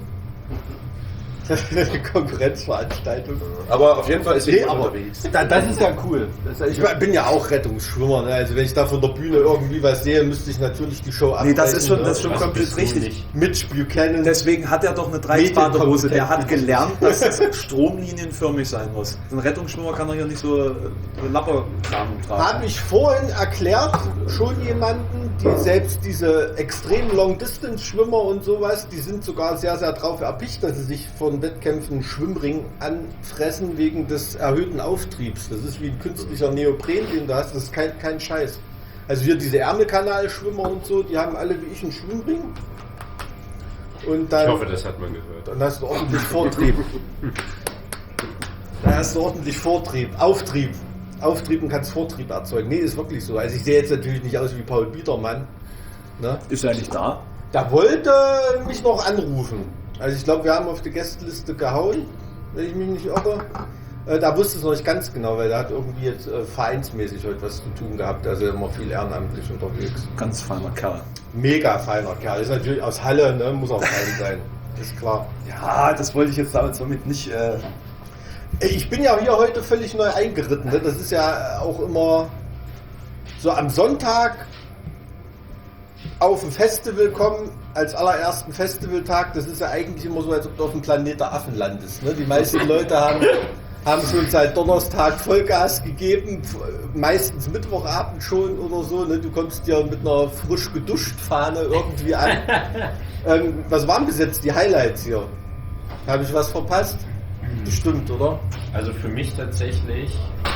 Speaker 2: Konkurrenzveranstaltung.
Speaker 3: Aber auf jeden Fall ist
Speaker 2: Nee,
Speaker 3: jemand
Speaker 2: aber
Speaker 3: unterwegs.
Speaker 2: da, das ist ja cool. Das, ich bin ja auch Rettungsschwimmer. Ne? Also wenn ich da von der Bühne irgendwie was sehe, müsste ich natürlich die Show
Speaker 4: Nee,
Speaker 2: abbrechen.
Speaker 4: das ist schon,
Speaker 2: ne?
Speaker 4: das ist schon
Speaker 1: Was
Speaker 4: komplett
Speaker 1: bist du
Speaker 4: richtig.
Speaker 1: nicht?
Speaker 2: Mitch Buchanan.
Speaker 4: Deswegen hat er doch eine Dreiecksbadehose. Der hat
Speaker 2: Medienkompetent.
Speaker 4: gelernt, dass es stromlinienförmig sein muss. Ein Rettungsschwimmer kann doch hier nicht so äh, Lapperkram tragen.
Speaker 2: Habe ich vorhin erklärt, schon jemanden, die selbst diese extrem Long-Distance-Schwimmer und sowas, die sind sogar sehr, sehr drauf erpicht, dass sie sich von Wettkämpfen einen Schwimmring anfressen wegen des erhöhten Auftriebs. Das ist wie ein künstlicher Neopren, den du hast. Das ist kein, kein Scheiß. Also hier diese Ärmelkanal-Schwimmer und so, die haben alle wie ich einen Schwimmring. Und dann,
Speaker 1: Ich hoffe, das hat man gehört.
Speaker 2: dann hast du ordentlich Vortrieb. Dann hast du ordentlich Vortrieb, Auftrieb. Auftrieb und kannst Vortrieb erzeugen. Nee, ist wirklich so. Also ich sehe jetzt natürlich nicht aus wie Paul Biedermann. Ne?
Speaker 6: Ist er nicht da?
Speaker 2: Da wollte mich noch anrufen. Also ich glaube, wir haben auf die Gästeliste gehauen, wenn ich mich nicht irre. Äh, Da wusste es noch nicht ganz genau, weil der hat irgendwie jetzt äh, vereinsmäßig heute was zu tun gehabt. Also immer viel ehrenamtlich unterwegs.
Speaker 4: Ganz feiner Kerl.
Speaker 2: Mega feiner Kerl. Ist natürlich aus Halle, ne? Muss auch fein sein. Ist klar.
Speaker 4: Ja, das wollte ich jetzt damit somit nicht. Äh
Speaker 2: Ey, Ich bin ja hier heute völlig neu eingeritten. Ne? Das ist ja auch immer so am Sonntag auf ein Festival kommen, als allerersten Festivaltag. Das ist ja eigentlich immer so, als ob du auf dem Planet der Affen landest. Ne? Die meisten Leute haben, haben schon seit Donnerstag Vollgas gegeben, meistens Mittwochabend schon oder so. Ne? Du kommst ja mit einer frisch geduscht Fahne irgendwie an. ähm, was waren bis jetzt die Highlights hier? Habe ich was verpasst? Bestimmt, oder?
Speaker 1: Also für mich tatsächlich,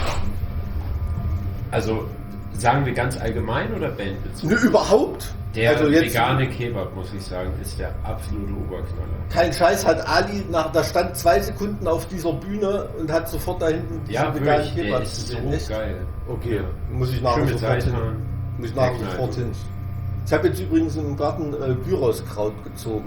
Speaker 1: also sagen wir ganz allgemein oder bandbezogen?
Speaker 2: Nö, überhaupt.
Speaker 1: Der
Speaker 2: also jetzt,
Speaker 1: vegane Kebab, muss ich sagen, ist der absolute Oberknaller.
Speaker 2: kein Scheiß, hat Ali, nach, da stand zwei Sekunden auf dieser Bühne und hat sofort da hinten
Speaker 1: Ja,
Speaker 2: diesen
Speaker 1: wirklich, der
Speaker 2: Kebab
Speaker 1: ist so
Speaker 2: gesehen. Echt?
Speaker 1: geil.
Speaker 2: Okay,
Speaker 1: Ja.
Speaker 2: muss ich
Speaker 1: Schön
Speaker 2: nachher
Speaker 1: mit
Speaker 2: sofort hin.
Speaker 1: Seitan.
Speaker 2: Muss ich nachher
Speaker 1: Wegknallen.
Speaker 2: sofort hin. Ich habe jetzt übrigens im Garten äh, Gyroskraut gezogen.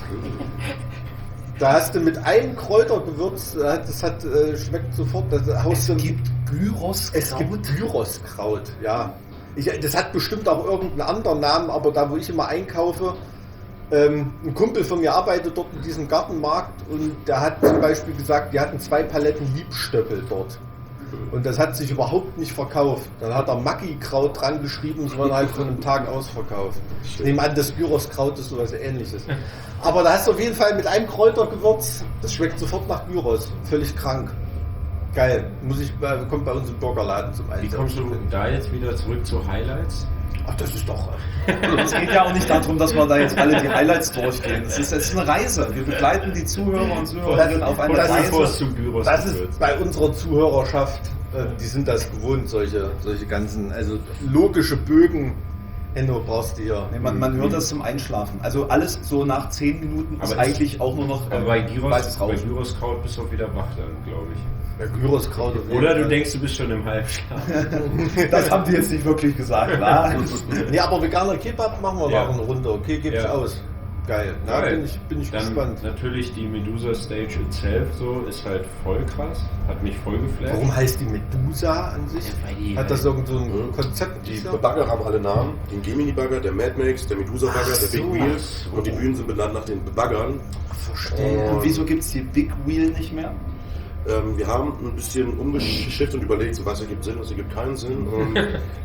Speaker 2: Da hast du mit einem Kräutergewürz, äh, das hat, äh, schmeckt sofort. Das haust du-
Speaker 4: Gyros.
Speaker 2: Es gibt Gyroskraut, ja. Ich, das hat bestimmt auch irgendeinen anderen Namen, aber da, wo ich immer einkaufe, Ähm, ein Kumpel von mir arbeitet dort in diesem Gartenmarkt und der hat zum Beispiel gesagt, die hatten zwei Paletten Liebstöckel dort. Und das hat sich überhaupt nicht verkauft. Dann hat er Maggi-Kraut dran geschrieben, es war halt von einem Tag ausverkauft. Ich nehme an, das Gyros-Kraut ist sowas Ähnliches. Aber da hast du auf jeden Fall mit einem Kräutergewürz, das schmeckt sofort nach Gyros. Völlig krank. Geil. Muss ich, kommt bei uns im Burgerladen zum Einsatz.
Speaker 1: Wie kommst du da jetzt wieder zurück zu Highlights?
Speaker 2: Ach, das ist doch...
Speaker 6: Es geht ja auch nicht darum, dass wir da jetzt alle die Highlights durchgehen. Es ist, es ist eine Reise. Wir begleiten die Zuhörer und Zuhörerinnen auf eine
Speaker 2: das
Speaker 6: Reise.
Speaker 2: Ist,
Speaker 1: zum Gyros
Speaker 2: das ist bei unserer Zuhörerschaft, äh, die sind das gewohnt, solche, solche ganzen, also logische Bögen. Enno, brauchst du hier.
Speaker 6: Nee, man, man hört das zum Einschlafen. Also alles so nach zehn Minuten ist
Speaker 1: Aber
Speaker 6: eigentlich
Speaker 1: ist,
Speaker 6: auch nur noch
Speaker 1: aber bei
Speaker 6: weißes
Speaker 1: Gyros, bei
Speaker 6: Rauschen.
Speaker 1: Gyroskraut bist du auch wieder wach dann, glaube ich.
Speaker 2: Ja, Gyroskraut.
Speaker 1: Oder du denkst, du bist schon im Halbschlaf.
Speaker 6: Das haben die jetzt nicht wirklich gesagt, wa?
Speaker 2: Nee, aber veganer Kebab machen wir
Speaker 1: Ja.
Speaker 2: nach einer Runde. Okay, gibt's
Speaker 1: Ja.
Speaker 2: aus. Geil. Na,
Speaker 1: Geil.
Speaker 2: bin ich, bin ich
Speaker 1: Dann
Speaker 2: gespannt.
Speaker 1: natürlich die Medusa Stage itself so ist halt voll krass, hat mich voll geflasht.
Speaker 2: Warum heißt die Medusa an sich?
Speaker 1: Ja, weil die
Speaker 2: Hat das
Speaker 1: halt-
Speaker 2: irgend so ein
Speaker 3: Mhm.
Speaker 2: Konzept?
Speaker 3: Die
Speaker 2: dieser?
Speaker 3: Bagger haben alle Namen. Den Gemini-Bagger, der Mad Max, der Medusa-Bagger,
Speaker 2: Ach
Speaker 3: der Big
Speaker 2: so.
Speaker 3: Wheel.
Speaker 2: Ach so.
Speaker 3: Und die Bühnen sind benannt nach den Baggern.
Speaker 2: Verstehe.
Speaker 6: Und wieso gibt es die Big Wheel nicht mehr?
Speaker 3: Ähm, wir haben ein bisschen umgeschifft und überlegt, so was ergibt Sinn, was ergibt keinen Sinn. Und,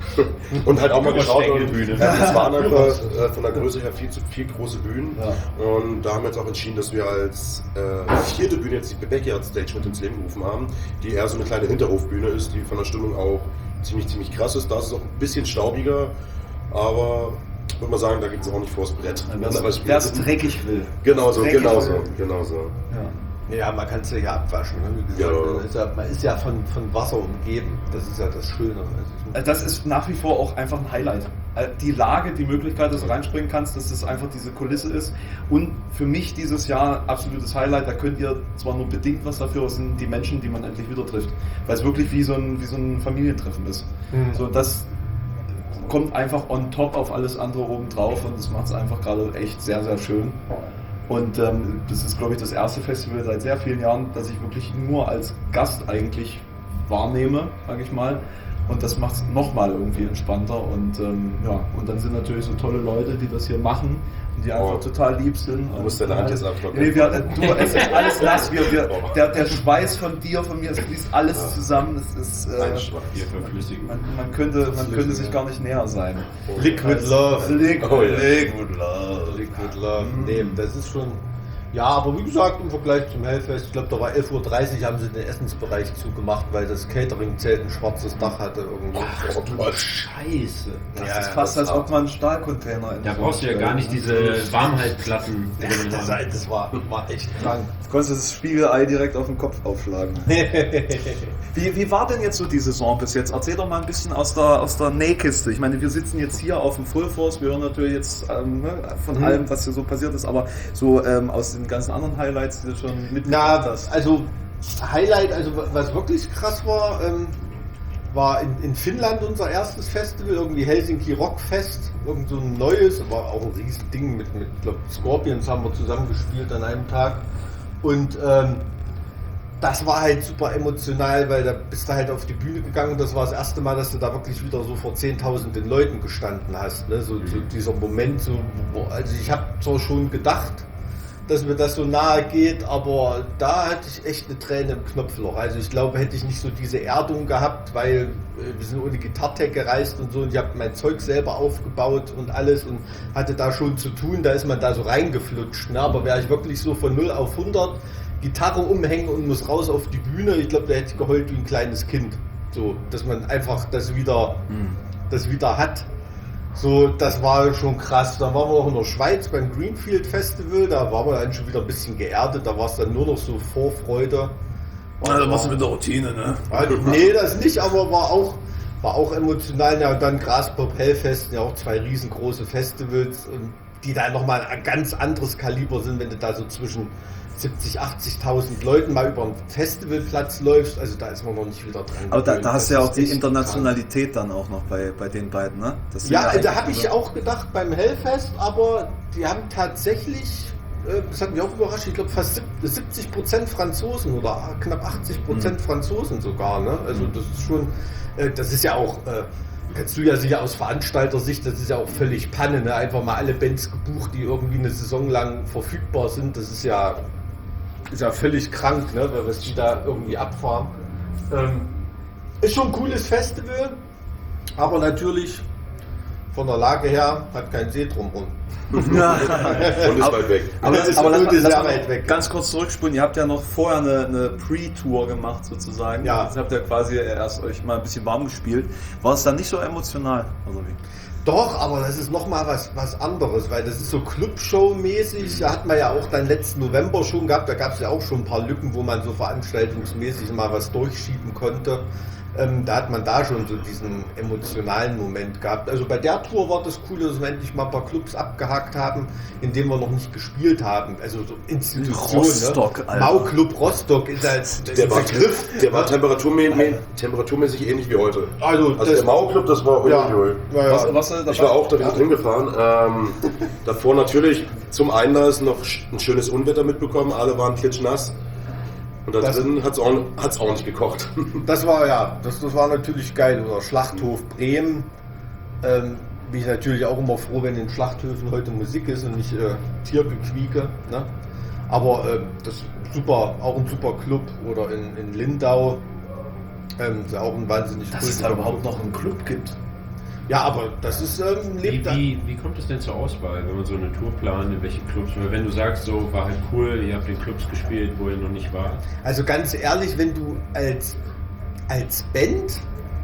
Speaker 3: und halt auch mal geschaut. Und,
Speaker 1: Stängelbühne.
Speaker 3: ja, das waren einfach äh, von der Größe her viel zu viel große Bühnen.
Speaker 6: Ja.
Speaker 3: Und da haben wir jetzt auch entschieden, dass wir als äh, vierte Bühne jetzt die Backyard Stage mit ins Leben gerufen haben, die eher so eine kleine Hinterhofbühne ist, die von der Stimmung auch ziemlich, ziemlich krass ist. Da ist es auch ein bisschen staubiger, aber ich würde mal sagen, da geht es auch nicht vors Brett.
Speaker 6: Wer es dreckig will.
Speaker 3: Genau so,
Speaker 6: Dreckig
Speaker 3: genau so,
Speaker 6: will.
Speaker 3: genau so.
Speaker 6: Ja.
Speaker 2: Ja, man kann es ja abwaschen. Ne? Wie gesagt,
Speaker 3: Ja.
Speaker 2: man ist ja, man ist ja von, von Wasser umgeben. Das ist ja das Schöne. Also,
Speaker 6: Das ist nach wie vor auch einfach ein Highlight. Die Lage, die Möglichkeit, dass du reinspringen kannst, dass das einfach diese Kulisse ist. Und für mich dieses Jahr absolutes Highlight. Da könnt ihr zwar nur bedingt was dafür, es sind die Menschen, die man endlich wieder trifft. Weil es wirklich wie so ein, wie so ein Familientreffen ist.
Speaker 2: Mhm.
Speaker 6: So, das kommt einfach on top auf alles andere oben drauf und das macht es einfach gerade echt sehr, sehr schön. Und ähm, das ist, glaube ich, das erste Festival seit sehr vielen Jahren, das ich wirklich nur als Gast eigentlich wahrnehme, sage ich mal. Und das macht es nochmal irgendwie entspannter. Und ähm, ja, und dann sind natürlich so tolle Leute, die das hier machen und die einfach
Speaker 3: Oh.
Speaker 6: total lieb sind.
Speaker 3: Du musst deine Hand jetzt abtrocknen.
Speaker 6: Nee, wir, du, es ist alles nass. Wir, wir, der, der Schweiß von dir, von mir, es fließt alles zusammen. Es ist, äh,
Speaker 3: Ein Schwach.
Speaker 1: Hier verflüssigen.
Speaker 6: man, man, könnte, man könnte sich gar nicht näher sein.
Speaker 2: Liquid Love.
Speaker 6: Liquid,
Speaker 3: Oh, ja.
Speaker 6: Liquid Love.
Speaker 2: Liquid Love. Nee, das ist schon. Ja, aber wie gesagt, im Vergleich zum Hellfest, ich glaube, da war elf Uhr dreißig, haben sie den Essensbereich zugemacht, weil das Catering-Zelt ein schwarzes Dach hatte irgendwie.
Speaker 1: Ach du Scheiße.
Speaker 6: Das
Speaker 2: Ja,
Speaker 6: ist fast,
Speaker 2: das
Speaker 6: als ob man einen Stahlcontainer in
Speaker 1: Da
Speaker 6: die
Speaker 1: brauchst du ja
Speaker 6: Form
Speaker 1: gar nicht
Speaker 6: stellt,
Speaker 1: diese
Speaker 6: ne?
Speaker 1: Warmhaltplatten
Speaker 2: Ja,
Speaker 1: drin
Speaker 2: das,
Speaker 1: haben.
Speaker 2: das war, war echt krank.
Speaker 4: Du konntest das Spiegelei direkt auf den Kopf aufschlagen. Wie, wie war denn jetzt so die Saison bis jetzt? Erzähl doch mal ein bisschen aus der, aus der Nähkiste. Ich meine, wir sitzen jetzt hier auf dem Full Force, wir hören natürlich jetzt ähm, ne, von
Speaker 2: Mhm.
Speaker 4: allem, was hier so passiert ist, aber so ähm, aus den ganzen anderen Highlights, die du schon mitgebracht
Speaker 2: Na,
Speaker 4: hast.
Speaker 2: also Highlight, also was wirklich krass war, ähm, war in, in Finnland unser erstes Festival, irgendwie Helsinki Rockfest, irgend so ein neues, war auch ein riesen Ding mit, mit ich glaub, Scorpions haben wir zusammen gespielt an einem Tag und ähm, das war halt super emotional, weil da bist du halt auf die Bühne gegangen und das war das erste Mal, dass du da wirklich wieder so vor zehntausenden Leuten gestanden hast. Ne? So, so dieser Moment, so, wo, also ich habe zwar schon gedacht, dass mir das so nahe geht, aber da hatte ich echt eine Träne im Knopfloch. Also ich glaube, hätte ich nicht so diese Erdung gehabt, weil äh, wir sind ohne Gitartech gereist und so und ich habe mein Zeug selber aufgebaut und alles und hatte da schon zu tun, da ist man da so reingeflutscht. Ne? Aber wäre ich wirklich so von null auf hundert Gitarre umhängen und muss raus auf die Bühne, ich glaube, da hätte ich geheult wie ein kleines Kind. So, dass man einfach das wieder, das wieder hat. So, das war schon krass. Dann waren wir noch in der Schweiz beim Greenfield Festival, da waren wir dann schon wieder ein bisschen geerdet, da war es dann nur noch so Vorfreude.
Speaker 6: Ja, da machst du mit der Routine, ne?
Speaker 2: Also, nee, das nicht, aber war auch, war auch emotional. Ja, und dann Graspop Hellfest, ja auch zwei riesengroße Festivals, und die da nochmal ein ganz anderes Kaliber sind, wenn du da so zwischen siebzigtausend, achtzigtausend Leuten mal über einen Festivalplatz läufst, also da ist man noch nicht wieder dran.
Speaker 4: Aber da,
Speaker 2: gewöhnt.
Speaker 4: da
Speaker 2: Das
Speaker 4: hast du ja
Speaker 2: ist
Speaker 4: auch die
Speaker 2: echt
Speaker 4: Internationalität dann auch noch bei, bei den beiden, ne? Das sind
Speaker 2: Ja, da
Speaker 4: eigentlich
Speaker 2: habe ich
Speaker 4: so-
Speaker 2: auch gedacht beim Hellfest, aber die haben tatsächlich, äh, das hat mich auch überrascht, ich glaube fast siebzig Prozent Franzosen oder knapp achtzig Prozent
Speaker 4: Mhm.
Speaker 2: Franzosen sogar. Ne? Also das ist schon, äh, das ist ja auch, äh, kannst du ja sicher aus Veranstalter-Sicht, das ist ja auch völlig Panne, ne? Einfach mal alle Bands gebucht, die irgendwie eine Saison lang verfügbar sind, das ist ja, ist ja völlig krank, ne? Was die da irgendwie abfahren. Ähm, ist schon ein cooles Festival, aber natürlich von der Lage her hat kein See drumherum.
Speaker 3: Und ist weit weg.
Speaker 4: Aber,
Speaker 2: Das ist
Speaker 4: aber lass,
Speaker 2: wirklich
Speaker 4: lass
Speaker 2: sehr
Speaker 4: mal
Speaker 2: weit weg.
Speaker 4: ganz kurz zurückspulen. Ihr habt ja noch vorher eine, eine Pre-Tour gemacht sozusagen.
Speaker 2: Ja.
Speaker 4: Jetzt habt ihr quasi erst euch mal ein bisschen warm gespielt. War es dann nicht so emotional? Oder wie?
Speaker 2: Doch, aber das ist nochmal was, was anderes, weil das ist so Clubshow-mäßig. Da hat man ja auch dann letzten November schon gehabt. Da gab es ja auch schon ein paar Lücken, wo man so veranstaltungsmäßig mal was durchschieben konnte. Ähm, da hat man da schon so diesen emotionalen Moment gehabt. Also bei der Tour war das cool, dass wir endlich mal ein paar Clubs abgehakt haben, in denen wir noch nicht gespielt haben. Also so Institutionen.
Speaker 4: Rostock,
Speaker 2: ne?
Speaker 4: Alter.
Speaker 2: Mau-Club Rostock ist als
Speaker 3: Der war,
Speaker 2: Begriff.
Speaker 3: der war temperaturmä- temperaturmäßig ähnlich wie heute.
Speaker 2: Also,
Speaker 3: Also der Mau-Club, das war
Speaker 2: ja,
Speaker 3: uiuiui.
Speaker 2: ja, ja.
Speaker 4: Was, was,
Speaker 3: Ich war auch da wieder drin gefahren. Ähm, davor natürlich zum Einlassen noch ein schönes Unwetter mitbekommen. Alle waren klitschnass. Und da
Speaker 2: Das-
Speaker 3: drin hat es auch, hat's auch nicht gekocht.
Speaker 2: Das war ja, das, das war natürlich geil. Oder Schlachthof Bremen. Ähm, bin ich natürlich auch immer froh, wenn in Schlachthöfen heute Musik ist und nicht äh, Tiergequieke. Ne? Aber äh, das ist super, auch ein super Club. Oder in, in Lindau. Ähm, ist ja auch ein wahnsinnig
Speaker 6: Dass es da überhaupt noch einen Club gibt.
Speaker 2: Ja, aber das ist ähm,
Speaker 1: Wie,
Speaker 2: lebt da.
Speaker 1: wie, wie kommt es denn zur Auswahl, wenn man so eine Tour plant, in welche Clubs? Weil wenn du sagst, so war halt cool, ihr habt in Clubs gespielt, wo ihr noch nicht wart.
Speaker 2: Also ganz ehrlich, wenn du als, als Band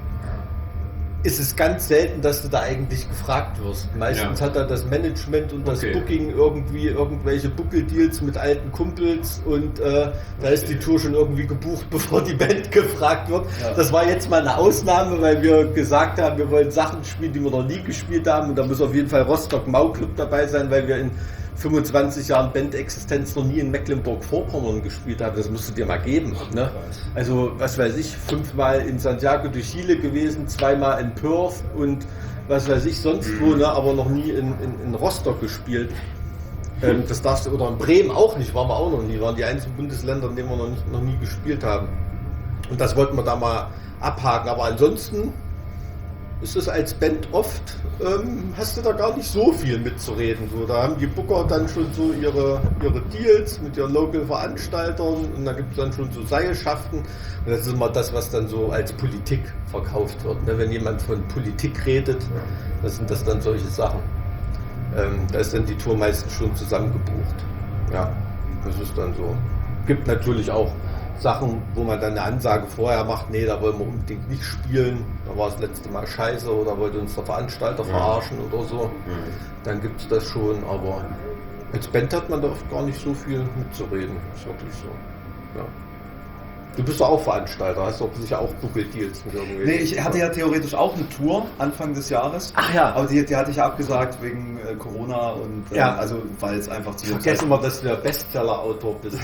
Speaker 2: ist es ganz selten, dass du da eigentlich gefragt wirst. Meistens
Speaker 1: Ja.
Speaker 2: hat da das Management und das
Speaker 1: Okay.
Speaker 2: Booking irgendwie irgendwelche Buckeldeals mit alten Kumpels und äh, da ist die Tour schon irgendwie gebucht, bevor die Band gefragt wird.
Speaker 6: Ja.
Speaker 2: Das war jetzt mal eine Ausnahme, weil wir gesagt haben, wir wollen Sachen spielen, die wir noch nie gespielt haben und da muss auf jeden Fall Rostock Mau-Club dabei sein, weil wir in fünfundzwanzig Jahren Bandexistenz noch nie in Mecklenburg-Vorpommern gespielt haben. Das musst du dir mal geben. Ne? Also, was weiß ich, fünfmal in Santiago de Chile gewesen, zweimal in Perth und was weiß ich sonst wo, ne? Aber noch nie in, in, in Rostock gespielt. Ähm, das darfst du, oder in Bremen auch nicht, waren wir auch noch nie. Waren die einzigen Bundesländer, in denen wir noch, nicht, noch nie gespielt haben. Und das wollten wir da mal abhaken. Aber ansonsten ist es als Band oft, ähm, hast du da gar nicht so viel mitzureden. So, da haben die Booker dann schon so ihre, ihre Deals mit ihren Local-Veranstaltern und da gibt es dann schon so Seilschaften. Und das ist immer das, was dann so als Politik verkauft wird. Ne? Wenn jemand von Politik redet, dann sind das dann solche Sachen. Ähm, da ist dann die Tour meistens schon zusammengebucht. Ja, das ist dann so. Gibt natürlich auch Sachen, wo man dann eine Ansage vorher macht, nee, da wollen wir unbedingt nicht spielen, da war das letzte Mal scheiße oder wollte uns der Veranstalter
Speaker 1: Ja.
Speaker 2: verarschen oder so.
Speaker 1: Mhm.
Speaker 2: Dann gibt es das schon, aber als Band hat man da oft gar nicht so viel mitzureden. Ist wirklich so. Ja. Du bist doch auch Veranstalter, hast doch sicher auch Buckeldeals mit irgendwelchen.
Speaker 6: Nee, ich hatte ja theoretisch auch eine Tour Anfang des Jahres.
Speaker 2: Ach ja.
Speaker 6: Aber die, die hatte ich ja abgesagt wegen äh, Corona und äh,
Speaker 2: Ja.
Speaker 6: also weil es einfach zu dem
Speaker 2: Vergessen wir, dass du der Bestseller-Autor bist.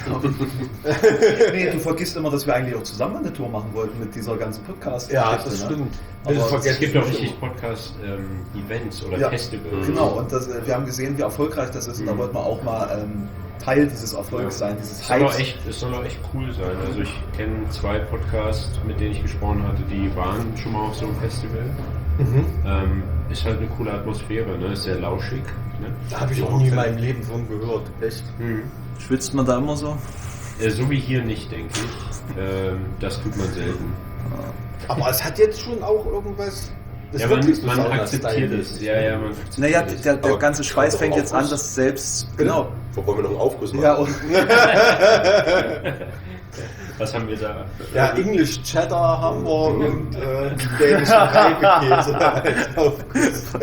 Speaker 6: Nee, du vergisst immer, dass wir eigentlich auch zusammen eine Tour machen wollten mit dieser ganzen Podcast.
Speaker 2: Ja, das stimmt.
Speaker 6: Aber
Speaker 2: Das
Speaker 6: es
Speaker 2: vergesse
Speaker 1: Es gibt
Speaker 2: ich
Speaker 1: auch
Speaker 2: nicht
Speaker 1: richtig Podcast-Events oder
Speaker 6: Ja,
Speaker 1: Festivals.
Speaker 6: Genau, und das, äh, wir haben gesehen, wie erfolgreich das ist und da
Speaker 1: Mhm.
Speaker 6: wollten wir auch mal ähm, Teil dieses Erfolgs sein, dieses
Speaker 1: Es soll, auch
Speaker 6: Hypes.
Speaker 1: echt, es soll auch echt cool sein. Also ich kenne zwei Podcasts, mit denen ich gesprochen hatte, die waren schon mal auf so einem Festival.
Speaker 2: Mhm.
Speaker 1: Ähm, ist halt eine coole Atmosphäre, ne? Ist sehr lauschig. Ne?
Speaker 2: Da habe ich auch nie in meinem Leben von gehört. Echt?
Speaker 1: Mhm.
Speaker 4: Schwitzt man da immer so?
Speaker 1: Äh, so wie hier nicht, denke ich. Ähm, das tut man selten.
Speaker 2: Aber es hat jetzt schon auch irgendwas. Das
Speaker 1: Ja,
Speaker 2: ist
Speaker 1: man,
Speaker 2: wirklich so
Speaker 1: man
Speaker 2: Sauna-Style
Speaker 1: akzeptiert es.
Speaker 2: mäßig.
Speaker 1: Ja, ja, man akzeptiert
Speaker 4: Naja,
Speaker 1: es.
Speaker 4: der, der
Speaker 3: Aber
Speaker 4: ganze Schweiß
Speaker 3: kommt
Speaker 4: fängt
Speaker 3: doch
Speaker 4: jetzt an,
Speaker 3: Aufguss.
Speaker 4: dass selbst...
Speaker 2: Genau.
Speaker 3: Wo wollen wir noch einen Aufguss machen?
Speaker 2: Ja, und
Speaker 1: Was haben wir da?
Speaker 2: ja, English Cheddar haben wir und äh, dänischen Reibekäse als Aufguss.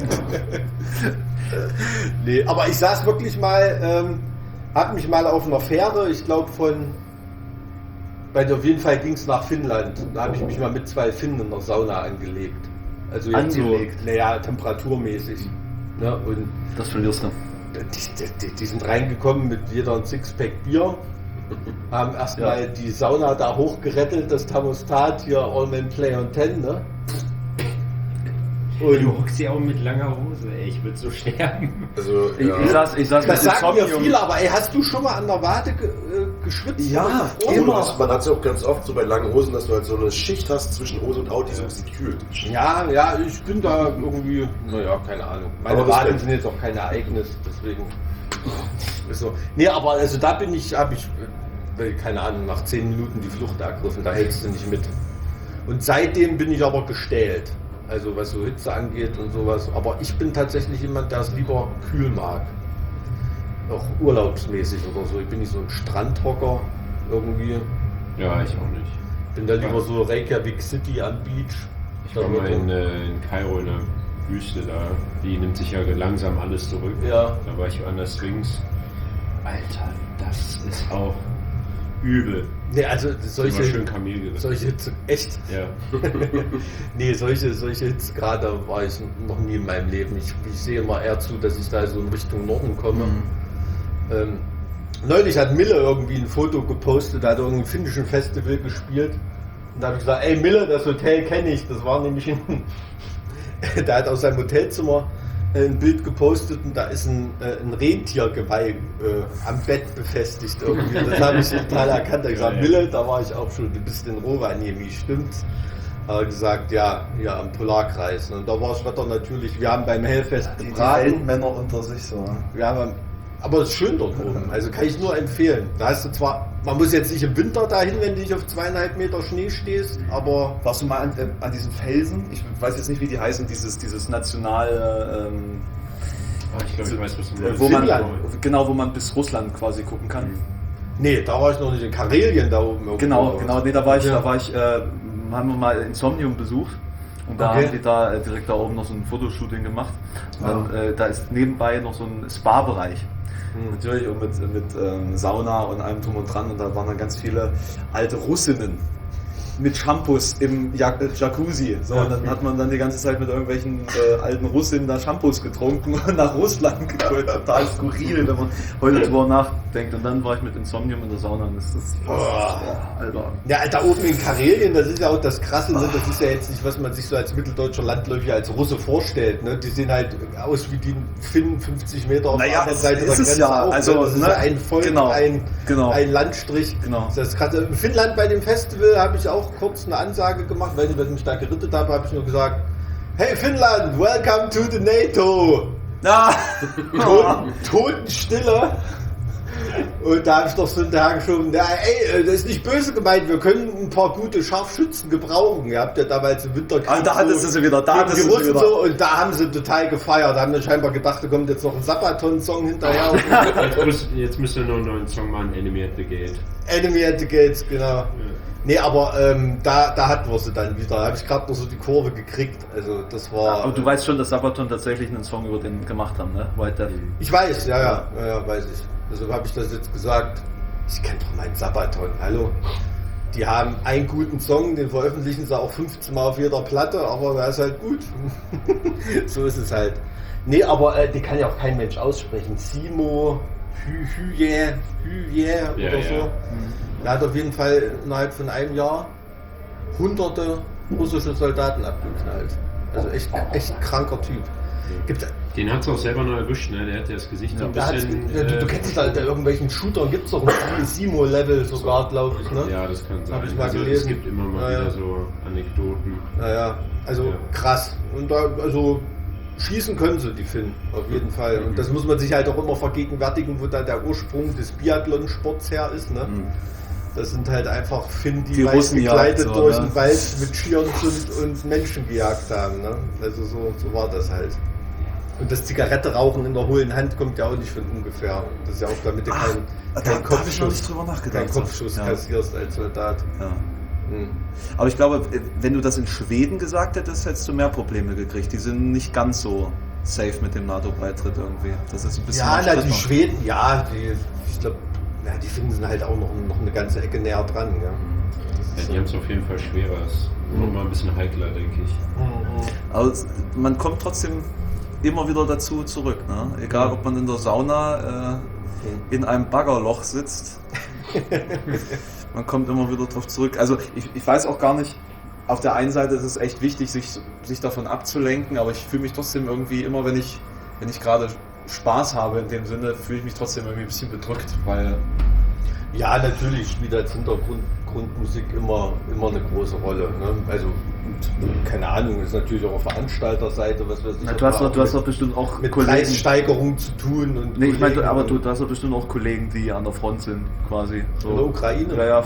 Speaker 2: Nee, aber ich saß wirklich mal, ähm, hab mich mal auf einer Fähre, ich glaube von, bei auf jeden Fall ging es nach Finnland. Da habe ich mich mal mit zwei Finnen in der Sauna angelegt. Also jetzt
Speaker 4: Angelegt?
Speaker 2: So, naja, temperaturmäßig. Ne? Und
Speaker 4: Das verlierst du.
Speaker 2: die, die, die sind reingekommen mit jeder ein Sixpack Bier, haben erstmal
Speaker 4: Ja.
Speaker 2: die Sauna da hochgerettelt, das Thermostat hier All Men Play on ten, ne?
Speaker 1: Du
Speaker 2: Und
Speaker 1: hockst ja auch mit langer Hose, ey. Ich würde so sterben.
Speaker 3: Also,
Speaker 4: Ich,
Speaker 3: ja.
Speaker 4: ich saß, ich saß
Speaker 2: das
Speaker 4: mit dem
Speaker 2: sagen mir
Speaker 4: Zombie und-
Speaker 2: viele, aber ey, hast du schon mal an der Wade ge äh, geschwitzt.
Speaker 4: Ja,
Speaker 2: oder gefroren.
Speaker 3: Also,
Speaker 4: immer.
Speaker 3: das, man hat es ja auch ganz oft so bei langen Hosen, dass du halt so eine Schicht hast zwischen Hose und Haut, die so ein bisschen kühlt.
Speaker 2: Ja, ja, ich bin da irgendwie, naja, keine Ahnung. Meine
Speaker 3: Aber das
Speaker 2: Waden
Speaker 3: stimmt.
Speaker 2: sind jetzt auch kein Ereignis, deswegen. Ist so. Nee, aber also da bin ich, habe ich, äh, keine Ahnung, nach zehn Minuten die Flucht ergriffen, da hältst du nicht mit. Und seitdem bin ich aber gestählt. Also was so Hitze angeht und sowas. Aber ich bin tatsächlich jemand, der es lieber kühl mag. Auch urlaubsmäßig oder so. Ich bin nicht so ein Strandhocker irgendwie.
Speaker 1: Ja, ich auch nicht.
Speaker 2: Bin da lieber so Reykjavik City am Beach.
Speaker 1: Ich war mal in, äh, in Kairo in der Wüste da. Die nimmt sich ja langsam alles zurück.
Speaker 2: Ja.
Speaker 1: Da war ich an der Sphinx. Alter, das ist auch übel.
Speaker 2: Nee, also
Speaker 1: Immer
Speaker 2: solche,
Speaker 1: schön Kamel geritten.
Speaker 2: solche Hitze, echt?
Speaker 1: Ja.
Speaker 2: Nee, solche, solche Hitzegrade war ich noch nie in meinem Leben. Ich, ich sehe immer eher zu, dass ich da so in Richtung Norden komme.
Speaker 6: Mhm.
Speaker 2: Ähm, neulich hat Mille irgendwie ein Foto gepostet, da hat er irgendein finnischen Festival gespielt. Und da habe ich gesagt, ey Mille, das Hotel kenne ich. Das war nämlich in, der hat aus seinem Hotelzimmer äh, ein Bild gepostet und da ist ein, äh, ein Rentiergeweih äh, am Bett befestigt irgendwie. Das habe ich total erkannt. Da ich gesagt,
Speaker 1: Ja, ja.
Speaker 2: Mille, da war ich auch schon, du bist in Rovaniemi, stimmt's? Er hat gesagt, ja, ja, am Polarkreis. Und da war das Wetter natürlich, wir haben beim Hellfest
Speaker 6: Die, die
Speaker 2: gebraten.
Speaker 6: Weltmänner unter sich so.
Speaker 2: Wir haben, aber es ist schön dort oben, also kann ich nur empfehlen. Da hast du zwar, man muss jetzt nicht im Winter dahin, wenn du dich auf zweieinhalb Meter Schnee stehst, aber
Speaker 6: Warst du mal an, äh, an diesen Felsen? Ich weiß jetzt nicht, wie die heißen, dieses, dieses nationale, ähm,
Speaker 1: Ah, ich glaube, ich weiß, was du
Speaker 6: äh,
Speaker 1: meinst.
Speaker 6: wo man,
Speaker 2: Finnland.
Speaker 6: genau, wo man bis Russland quasi gucken kann.
Speaker 2: nee, da war ich noch nicht in Karelien da oben. irgendwo
Speaker 6: Genau,
Speaker 2: oder
Speaker 6: genau,
Speaker 2: was.
Speaker 6: nee, da war ich,
Speaker 2: Ja.
Speaker 6: da war ich, äh, haben wir mal Insomnium besucht und da
Speaker 2: Okay.
Speaker 6: haben die da äh, direkt da oben noch so ein Fotoshooting gemacht. Und
Speaker 2: Ah.
Speaker 6: dann, äh, da ist nebenbei noch so ein Spa-Bereich.
Speaker 2: Hm.
Speaker 4: Natürlich auch mit, mit ähm, Sauna und allem drum und dran und da waren dann ganz viele alte Russinnen mit Shampoos im Ja- äh, Jacuzzi. So, und dann hat man dann die ganze Zeit mit irgendwelchen äh, alten Russinnen da Shampoos getrunken und nach Russland geholt. Total skurril, wenn man heute drüber nachdenkt. Und dann war ich mit Insomnium in der Sauna und das ist
Speaker 2: Boah.
Speaker 4: Oh.
Speaker 6: Alter.
Speaker 2: Ja, da oben in Karelien, das ist ja auch das Krasse, ne? Das ist ja jetzt nicht, was man sich so als mitteldeutscher Landläufer als Russe vorstellt. Ne? Die sehen halt aus wie die Finnen fünfzig Meter auf
Speaker 4: Naja,
Speaker 2: der anderen
Speaker 4: es
Speaker 2: Seite der
Speaker 4: ist es
Speaker 2: Grenze
Speaker 4: ja.
Speaker 2: auch.
Speaker 4: Also,
Speaker 2: ne? Das ist
Speaker 4: ne?
Speaker 2: ja ein Volk,
Speaker 4: Genau.
Speaker 2: ein,
Speaker 4: Genau.
Speaker 2: ein Landstrich.
Speaker 4: Genau.
Speaker 2: Das ist krass. In Finnland bei dem Festival habe ich auch kurz eine Ansage gemacht, weil ich mich da gerittet habe, habe ich nur gesagt, hey Finnland, welcome to the NATO.
Speaker 4: Ah.
Speaker 2: Toten, Totenstille. Und da habe ich doch so hinterher geschoben, ja, ey, das ist nicht böse gemeint, wir können ein paar gute Scharfschützen gebrauchen. Ihr habt ja damals im Winterkrieg
Speaker 4: Ah, da hattest du sie wieder, da
Speaker 2: gegen
Speaker 4: hattest
Speaker 2: die
Speaker 4: du sie
Speaker 2: Russen
Speaker 4: wieder.
Speaker 2: so, und da haben sie total gefeiert. Da haben wir scheinbar gedacht, da kommt jetzt noch ein Sabaton-Song hinterher.
Speaker 1: Jetzt, muss, jetzt müsst ihr noch einen neuen Song machen, Enemy at the Gate.
Speaker 2: Enemy at the Gates, genau. Nee, aber ähm, da, da hatten wir sie dann wieder. Da habe ich gerade noch so die Kurve gekriegt. Also das war...
Speaker 6: Aber du weißt schon, dass Sabaton tatsächlich einen Song über den gemacht haben, ne? White Death.
Speaker 2: Ich weiß, ja, ja, ja, ja weiß ich. Deshalb habe ich das jetzt gesagt. Ich kenne doch meinen Sabaton, hallo. Die haben einen guten Song, den veröffentlichen sie auch fünfzehn Mal auf jeder Platte, aber der ist halt gut. So ist es halt. Nee, aber äh, die kann ja auch kein Mensch aussprechen. Simo, Hü, Hüje, Hüje oder
Speaker 1: Ja,
Speaker 2: so.
Speaker 1: ja.
Speaker 2: Der hat auf jeden Fall innerhalb von einem Jahr hunderte russische Soldaten abgeknallt. Also echt, echt kranker Typ. Gibt's,
Speaker 1: Den hat es auch selber noch erwischt, ne? Der hat ja das Gesicht so ein
Speaker 2: da hat's,
Speaker 1: bisschen.
Speaker 2: ge- du, du
Speaker 1: äh,
Speaker 2: kennst halt, bei irgendwelchen Shootern gibt es doch ein Simo-Level sogar, glaube ich. Ne?
Speaker 1: Ja, das kann sein.
Speaker 2: Hab ich mal
Speaker 1: also,
Speaker 2: gelesen.
Speaker 1: Es gibt immer mal
Speaker 2: Ja, ja.
Speaker 1: wieder so Anekdoten.
Speaker 2: Naja, also
Speaker 1: Ja.
Speaker 2: krass. Und da, also schießen können sie, die Finnen, auf jeden Fall. Und das muss man sich halt auch immer vergegenwärtigen, wo da der Ursprung des Biathlon-Sports her ist. Ne? Das sind halt einfach Finnen, die,
Speaker 4: Die
Speaker 2: weiß
Speaker 4: Russenjagd,
Speaker 2: gekleidet
Speaker 4: so,
Speaker 2: durch
Speaker 4: ne?
Speaker 2: den Wald mit Skiern sind und Menschen gejagt haben. Ne? Also so, so war das halt. Und das Zigarette rauchen in der hohlen Hand kommt ja auch nicht von ungefähr. Das ist ja auch damit du
Speaker 4: Ach,
Speaker 2: keinen
Speaker 4: da-
Speaker 2: kein
Speaker 4: da hab ich noch
Speaker 2: Kopfschuss,
Speaker 4: nicht drüber nachgedacht.
Speaker 2: keinen Kopfschuss
Speaker 4: Ja.
Speaker 2: kassierst als Soldat.
Speaker 4: Ja.
Speaker 2: Hm.
Speaker 4: Aber ich glaube, wenn du das in Schweden gesagt hättest, hättest du mehr Probleme gekriegt. Die sind nicht ganz so safe mit dem NATO-Beitritt irgendwie. Das ist ein bisschen
Speaker 2: Ja, na, die
Speaker 4: umstrittener.
Speaker 2: Schweden, ja, die, ich glaube, ja, die Finnen sind halt auch noch, noch eine ganze Ecke näher dran. Ja.
Speaker 1: Ja, die haben es auf jeden Fall schwerer. Ist noch mal ein bisschen heikler, denke ich.
Speaker 4: Aber es- man kommt trotzdem immer wieder dazu zurück. Ne? Egal, ob man in der Sauna äh, in einem Baggerloch sitzt. Man kommt immer wieder drauf zurück. Also ich, ich weiß auch gar nicht, auf der einen Seite ist es echt wichtig, sich, sich davon abzulenken, aber ich fühle mich trotzdem irgendwie immer, wenn ich, wenn ich gerade Spaß habe in dem Sinne, fühle ich mich trotzdem irgendwie ein bisschen bedrückt, weil
Speaker 2: Ja, natürlich spielt als Hintergrund Grundmusik immer, immer eine große Rolle. Ne? Also, und, keine Ahnung, ist natürlich auch auf Veranstalterseite, was weiß ich.
Speaker 6: Na, du hast doch, du
Speaker 2: mit,
Speaker 6: hast doch bestimmt auch
Speaker 2: mit
Speaker 6: Kollegen.
Speaker 2: Preissteigerung zu tun. Und
Speaker 6: Nee, ich meine,
Speaker 2: Kollegen
Speaker 6: aber
Speaker 2: und-
Speaker 6: du, du hast doch bestimmt auch Kollegen, die an der Front sind, quasi. So.
Speaker 2: In der Ukraine?
Speaker 6: Ja, ja.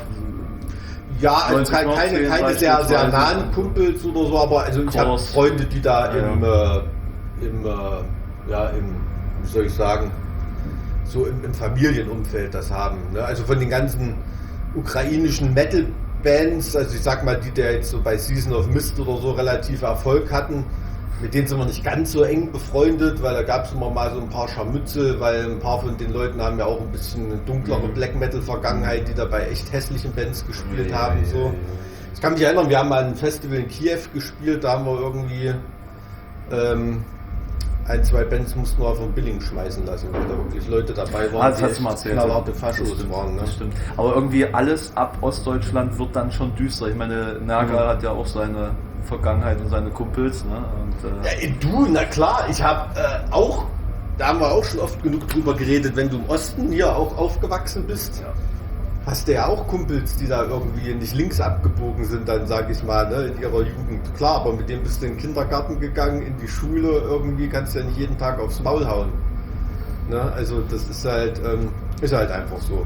Speaker 2: Ja, also
Speaker 6: neunzig,
Speaker 2: keine, keine,
Speaker 6: neunzehn,
Speaker 2: keine sehr, sehr
Speaker 6: beispielsweise.
Speaker 2: nahen Kumpels oder so, aber also ich habe
Speaker 6: Kurs.
Speaker 2: Freunde, die da
Speaker 6: Ja,
Speaker 2: im, äh, im, äh, ja, im, wie soll ich sagen, so im, im Familienumfeld das haben. Ne? Also von den ganzen ukrainischen Metal-Bands, also ich sag mal, die der jetzt so bei Season of Mist oder so relativ Erfolg hatten, mit denen sind wir nicht ganz so eng befreundet, weil da gab es immer mal so ein paar Scharmützel, weil ein paar von den Leuten haben ja auch ein bisschen eine dunklere
Speaker 6: Mhm.
Speaker 2: Black Metal-Vergangenheit, die da bei echt hässlichen Bands gespielt
Speaker 1: Ja,
Speaker 2: haben.
Speaker 1: ja,
Speaker 2: So.
Speaker 1: ja.
Speaker 2: Ich kann mich erinnern, wir haben mal ein Festival in Kiew gespielt, da haben wir irgendwie ähm, ein, zwei Bands mussten wir auf den Billing schmeißen lassen, weil da wirklich Leute dabei waren,
Speaker 6: Ah, das
Speaker 2: die
Speaker 6: hast du mal
Speaker 2: echt
Speaker 6: erzählt.
Speaker 2: knallharte
Speaker 6: Das
Speaker 2: Faschos
Speaker 6: stimmt,
Speaker 2: waren. Ne?
Speaker 6: das stimmt. Aber irgendwie alles ab Ostdeutschland wird dann schon düster. Ich meine, Naga
Speaker 2: Mhm.
Speaker 6: hat ja auch seine Vergangenheit und seine Kumpels. Ne? Und, äh,
Speaker 2: Ja, du, na klar, ich habe äh, auch, da haben wir auch schon oft genug drüber geredet, wenn du im Osten hier auch aufgewachsen bist, hast du ja auch Kumpels, die da irgendwie nicht links abgebogen sind, dann sag ich mal, ne, in ihrer Jugend. Klar, aber mit dem bist du in den Kindergarten gegangen, in die Schule, irgendwie kannst du ja nicht jeden Tag aufs Maul hauen. Ne? Also das ist halt, ähm, ist halt einfach so.